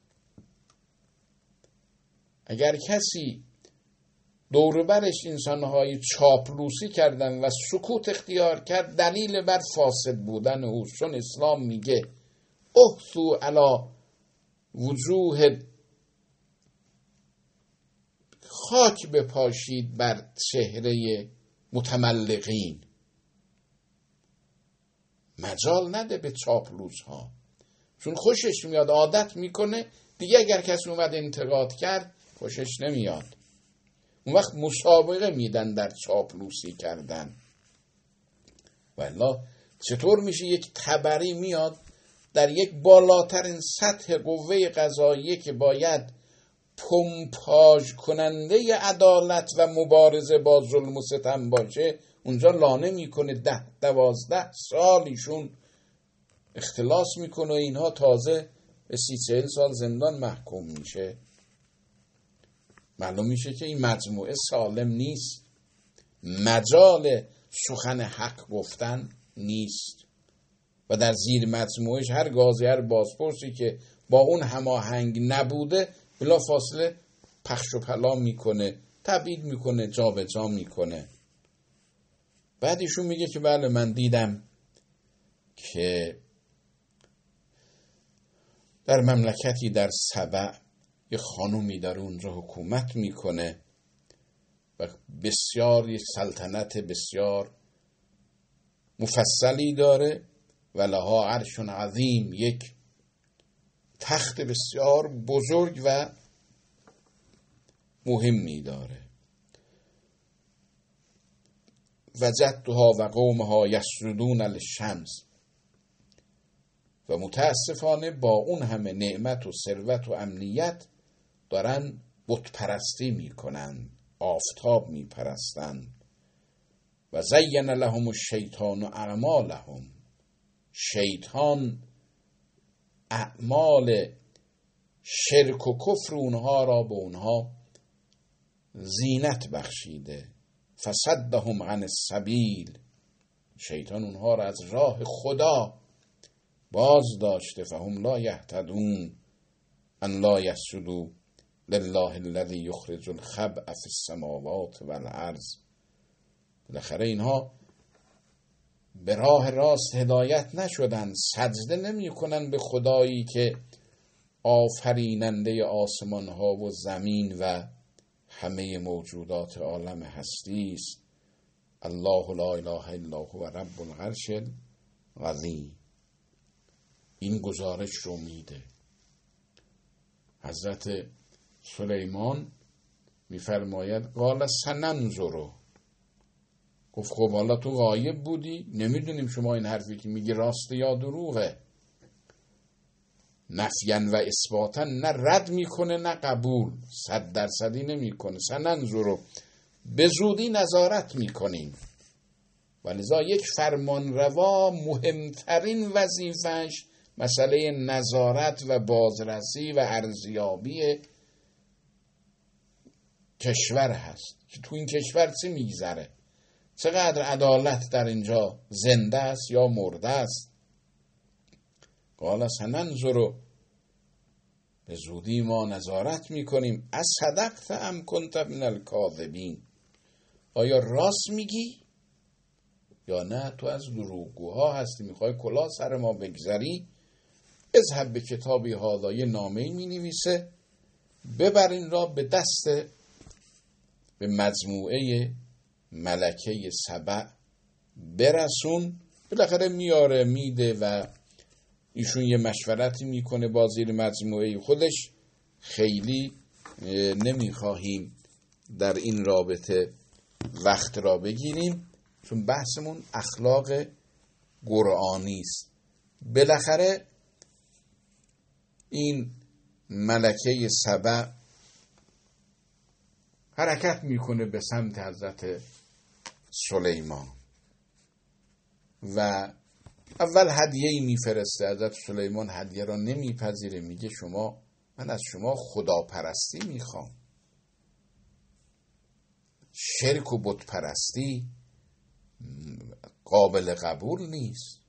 اگر کسی دور برش انسانهای چاپلوسی کردن و سکوت اختیار کرد، دلیل بر فاسد بودن او، چون اسلام میگه احثو علی وجوه، خاک بپاشید بر چهره متملقین، مجال نده به چاپلوس ها، چون خوشش میاد، عادت میکنه دیگه. اگر کسی اومد انتقاد کرد خوشش نمیاد، اون وقت مسابقه میدن در چاپلوسی کردن. والا چطور میشه یک تبری میاد در یک بالاترین سطح قوه قضاییه که باید پمپاژ کننده عدالت و مبارزه با ظلم و ستم باشه، اونجا لانه میکنه 10-12 سال ایشون اختلاس میکنه و اینها تازه به 30-40 سال زندان محکوم میشه. معلوم میشه که این مجموعه سالم نیست، مجال سخن حق گفتن نیست و در زیر مجموعش هر گازی، هر بازپرسی که با اون هماهنگ نبوده بلا فاصله پخش و پلا میکنه، تبعید میکنه، جا به جا میکنه. بعد ایشون میگه که بله من دیدم که در مملکتی در سبع یه خانومی در اونجا حکومت میکنه و بسیار یک سلطنت بسیار مفصلی داره و لها عرش عظیم، یک تخت بسیار بزرگ و مهمی داره. وجدتها و قومها یسجدون للشمس، و متاسفانه با اون همه نعمت و ثروت و امنیت دارن بت پرستی میکنن، آفتاب میپرستن. و زین لهم الشیطان اعمالهم، شیطان اعمال شرک و کفر اونها را به اونها زینت بخشیده. فصدهم عن السبیل، شیطان اونها را از راه خدا باز داشته. فهم لا یهتدون ان لا یسجدوا لله الذی یخرج الخبء فی السماوات والارض. بالاخره اینها به راه راست هدایت نشدن، سجده نمی کنن به خدایی که آفریننده آسمان ها و زمین و همه موجودات عالم هستی است. الله لا اله الا هو رب العرش العظیم. این گزارش رو میده. حضرت سلیمان میفرماید قال سننظر، گفت خب حالا تو غایب بودی، نمیدونیم شما این حرفی که میگی راسته یا دروغه. نفیاً و اثباتاً، نه رد میکنه نه قبول، 100% نمیکنه. سننظر، به زودی نظارت میکنیم. ولذا یک فرمانروا مهمترین وظیفه‌اش مسئله نظارت و بازرسی و ارزیابی کشور هست که تو این کشور چه میگذره، چقدر عدالت در اینجا زنده است یا مرده است. قال سننظر، به زودی ما نظارت میکنیم. از صدقت ام کنت من الکاذبین، آیا راست میگی یا نه تو از دروغگوها هستی، میخوای کلاه سر ما بگذاری. اذهب به کتابی هذا، یه نامه‌ای مینویسه، ببر این را به دست، به مجموعه ملکه سبع برسون. بالاخره میاره میده و ایشون یه مشورتی میکنه با زیر مجموعه خودش. خیلی نمیخواهیم در این رابطه وقت را بگیریم چون بحثمون اخلاق قرآنی است. بالاخره این ملکه سبع حرکت میکنه به سمت حضرت سلیمان و اول هدیه‌ای میفرسته. حضرت سلیمان هدیه را نمیپذیره، میگه من از شما خداپرستی میخوام، شرک و بت پرستی قابل قبول نیست.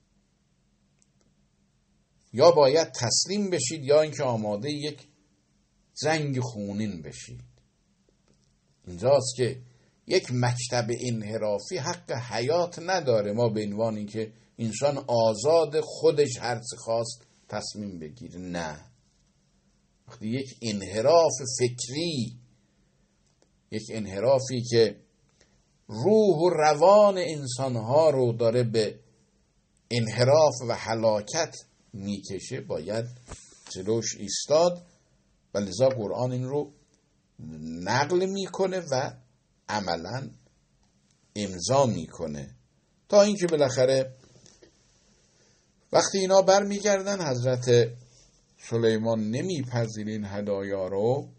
یا باید تسلیم بشید یا اینکه آماده یک زنگ خونین بشید. اینجاست که یک مکتب انحرافی حق حیات نداره. ما به عنوان اینکه انسان آزاد خودش هر چه خواست تصمیم بگیره، نه. وقتی یک انحراف فکری، یک انحرافی که روح و روان انسانها رو داره به انحراف و هلاکت میکشه، باید جلوش ایستاد و لذا قرآن این رو نقل میکنه و عملا امضا میکنه، تا اینکه بالاخره وقتی اینا برمیگردن حضرت سلیمان نمیپذیره این هدایا رو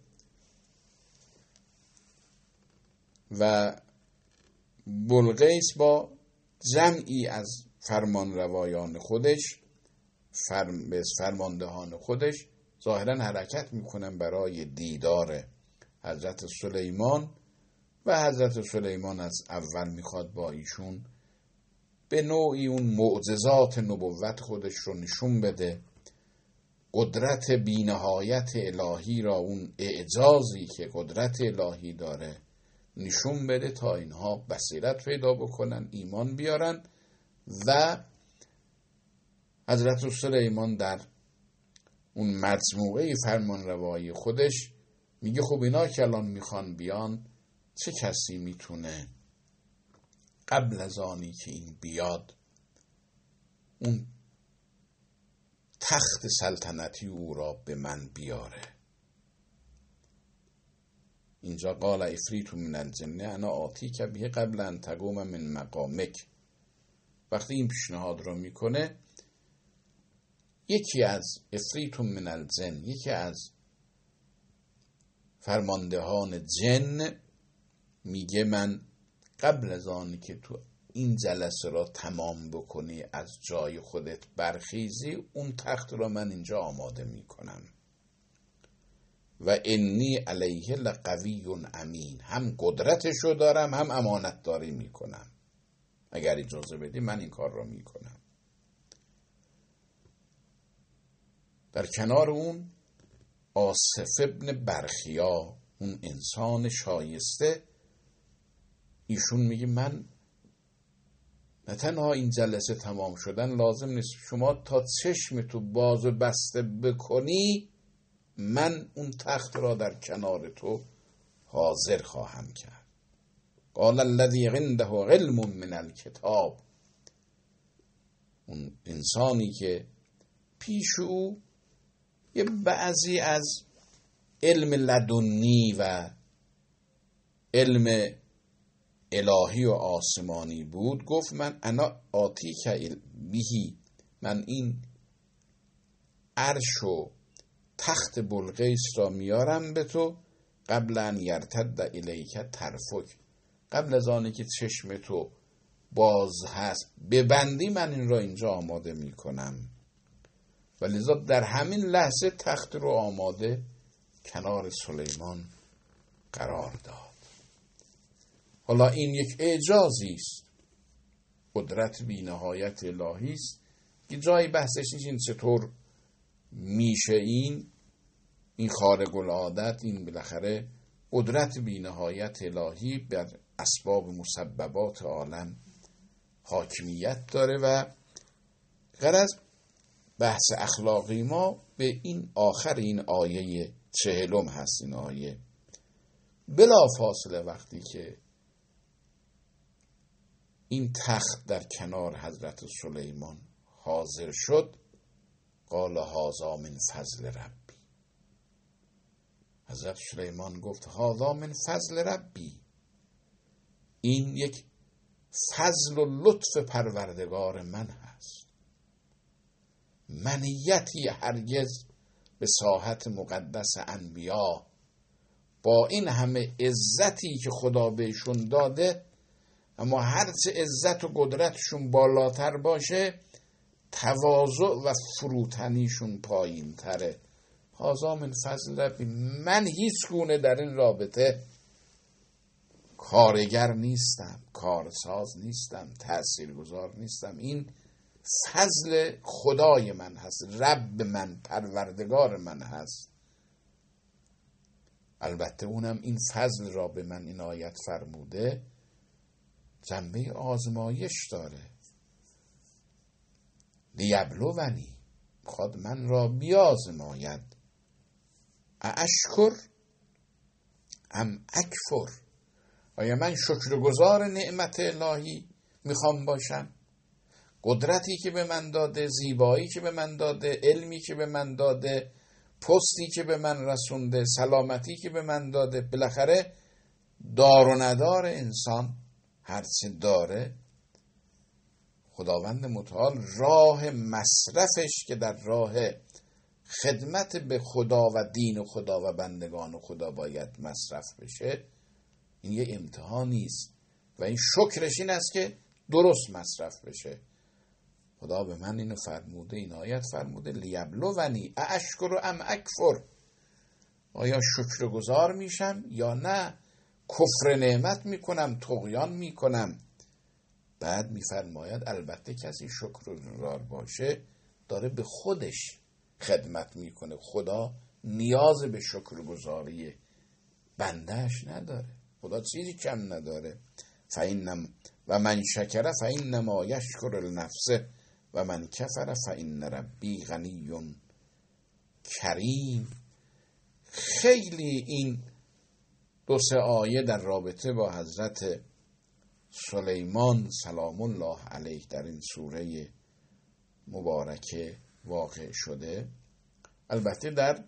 و بلقیس با جمعی از فرمانروایان خودش، فرماندهان خودش ظاهرا حرکت میکنن برای دیدار حضرت سلیمان و حضرت سلیمان از اول میخواد با ایشون به نوعی اون معجزات نبوت خودش رو نشون بده، قدرت بی‌نهایت الهی را، اون اعجازی که قدرت الهی داره نشون بده تا اینها بصیرت پیدا بکنن، ایمان بیارن. و حضرت سلیمان در اون مجموعه فرمانروایی خودش میگه خب اینا که الان میخوان بیان، چه کسی میتونه قبل از آنی که این بیاد اون تخت سلطنتی او را به من بیاره؟ اینجا قال عفریت من الجن انا آتیک به قبل ان تقوم من مقامک. وقتی این پیشنهاد را میکنه، یکی از عفریت من الجن، یکی از فرماندهان جن میگه من قبل از آنی که تو این جلسه را تمام بکنی از جای خودت برخیزی، اون تخت را من اینجا آماده میکنم و انی علیه لقوی امین، هم قدرتشو دارم هم امانت داری میکنم، اگر اجازه بدی من این کار را میکنم. در کنار اون آصف ابن برخیا، اون انسان شایسته، ایشون میگه من نه تنها این جلسه تمام شدن لازم نیست، شما تا چشم تو باز و بسته بکنی من اون تخت را در کنار تو حاضر خواهم کرد. قال الذی عنده علم من الکتاب، اون انسانی که پیش او یه بعضی از علم لدنی و علم الهی و آسمانی بود، گفت من انا آتیک بهی، من این عرش و تخت بلقیس را میارم به تو قبل ان یرتد الیک طرفک، قبل از آنی که چشم تو باز هست ببندی من این را اینجا آماده میکنم. و لذا در همین لحظه تخت رو آماده کنار سلیمان قرار داد. حالا این یک اعجازی است، قدرت بی نهایت الهی است که جای بحثش نیست این چطور میشه، این خارق العادت، این بالاخره قدرت بی نهایت الهی بر اسباب مسببات عالم حاکمیت داره. و غرض بحث اخلاقی ما به این آخر این آیه 40 هست. این آیه بلا فاصله وقتی که این تخت در کنار حضرت سلیمان حاضر شد، قال هذا من فضل ربی، حضرت سلیمان گفت هذا من فضل ربی، این یک فضل و لطف پروردگار من هست. منیتی هرگز به ساحت مقدس انبیا با این همه عزتی که خدا بهشون داده، اما هرچه عزت و قدرتشون بالاتر باشه تواضع و فروتنیشون پایین تره. هذا من فضل ربی. من هیچ گونه در این رابطه کارگر نیستم، کارساز نیستم، تاثیرگذار نیستم. این فضل خدای من هست، رب من، پروردگار من هست. البته اونم این فضل را به من عنایت فرموده جنبه آزمایش داره. لیبلونی، خود من را بیازماید. اشکر ام اکفر، آیا من شکرگزار نعمت الهی میخوام باشم؟ قدرتی که به من داده، زیبایی که به من داده، علمی که به من داده، پستی که به من رسونده، سلامتی که به من داده. بالاخره دار و ندار انسان هرچه داره، خداوند متعال راه مصرفش که در راه خدمت به خدا و دین خدا و بندگان خدا باید مصرف بشه، این یه امتحانی است و این شکرش این است که درست مصرف بشه. خدا به من اینو فرموده، این آیت فرموده لیبلونی اشکر ام اکفر، آیا شکرگزار میشم یا نه کفر نعمت میکنم، طغیان میکنم. بعد میفرماید البته کسی شکرگزار باشه داره به خودش خدمت میکنه. خدا نیاز به شکرگزاری بندهش نداره، خدا چیزی کم نداره. و من شکر فإنما یشکر لنفسه و من کفر فإن ربی غنی کریم. خیلی این 2-3 آیه در رابطه با حضرت سلیمان سلام الله علیه در این سوره مبارکه واقع شده. البته در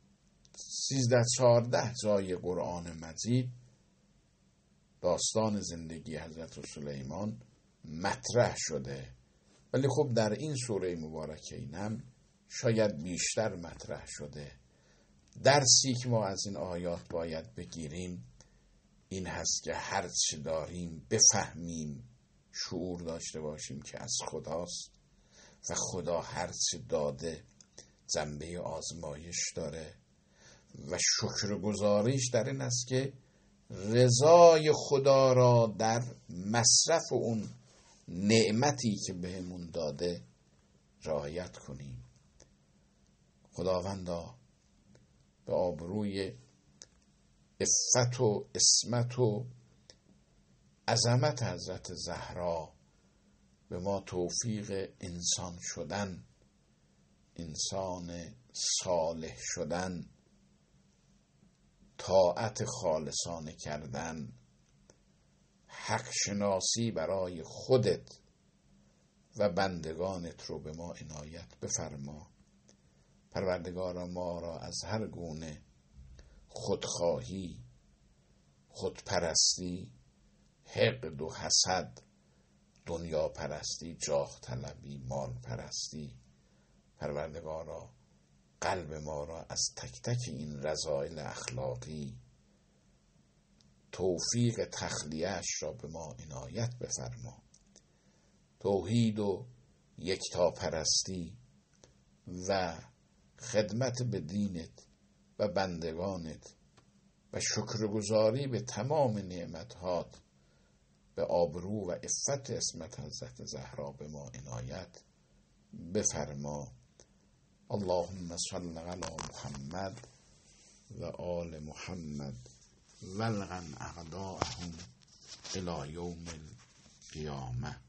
13-14 جای قرآن مجید داستان زندگی حضرت سلیمان مطرح شده، ولی خب در این سوره مبارکه اینم شاید بیشتر مطرح شده. درسی که ما از این آیات باید بگیریم این هست که هر چه داریم بفهمیم، شعور داشته باشیم که از خداست و خدا هر چه داده جنبه آزمایش داره و شکرگزاریش در این است که رضای خدا را در مصرف اون نعمتی که بهمون داده رعایت کنیم. خداوندا به آبروی عفت و عصمت و عظمت حضرت زهرا به ما توفیق انسان شدن، انسان صالح شدن، طاعت خالصانه کردن، حق شناسی برای خودت و بندگانت رو به ما عنایت بفرما. پروردگارا ما را از هر گونه خودخواهی، خودپرستی، حقد و حسد، دنیا پرستی، جاه طلبی، مال پرستی، پروردگارا قلب ما را از تک تک این رذایل اخلاقی توفیق تخلیه‌اش را به ما عنایت بفرما. توحید و یکتاپرستی و خدمت به دینت و بندگانت و شکرگزاری به تمام نعمتهات به آبرو و عفت عصمت حضرت زهرا به ما عنایت بفرما. اللهم صل علی محمد و آل محمد والغن اعداءهم الی یوم القیامه.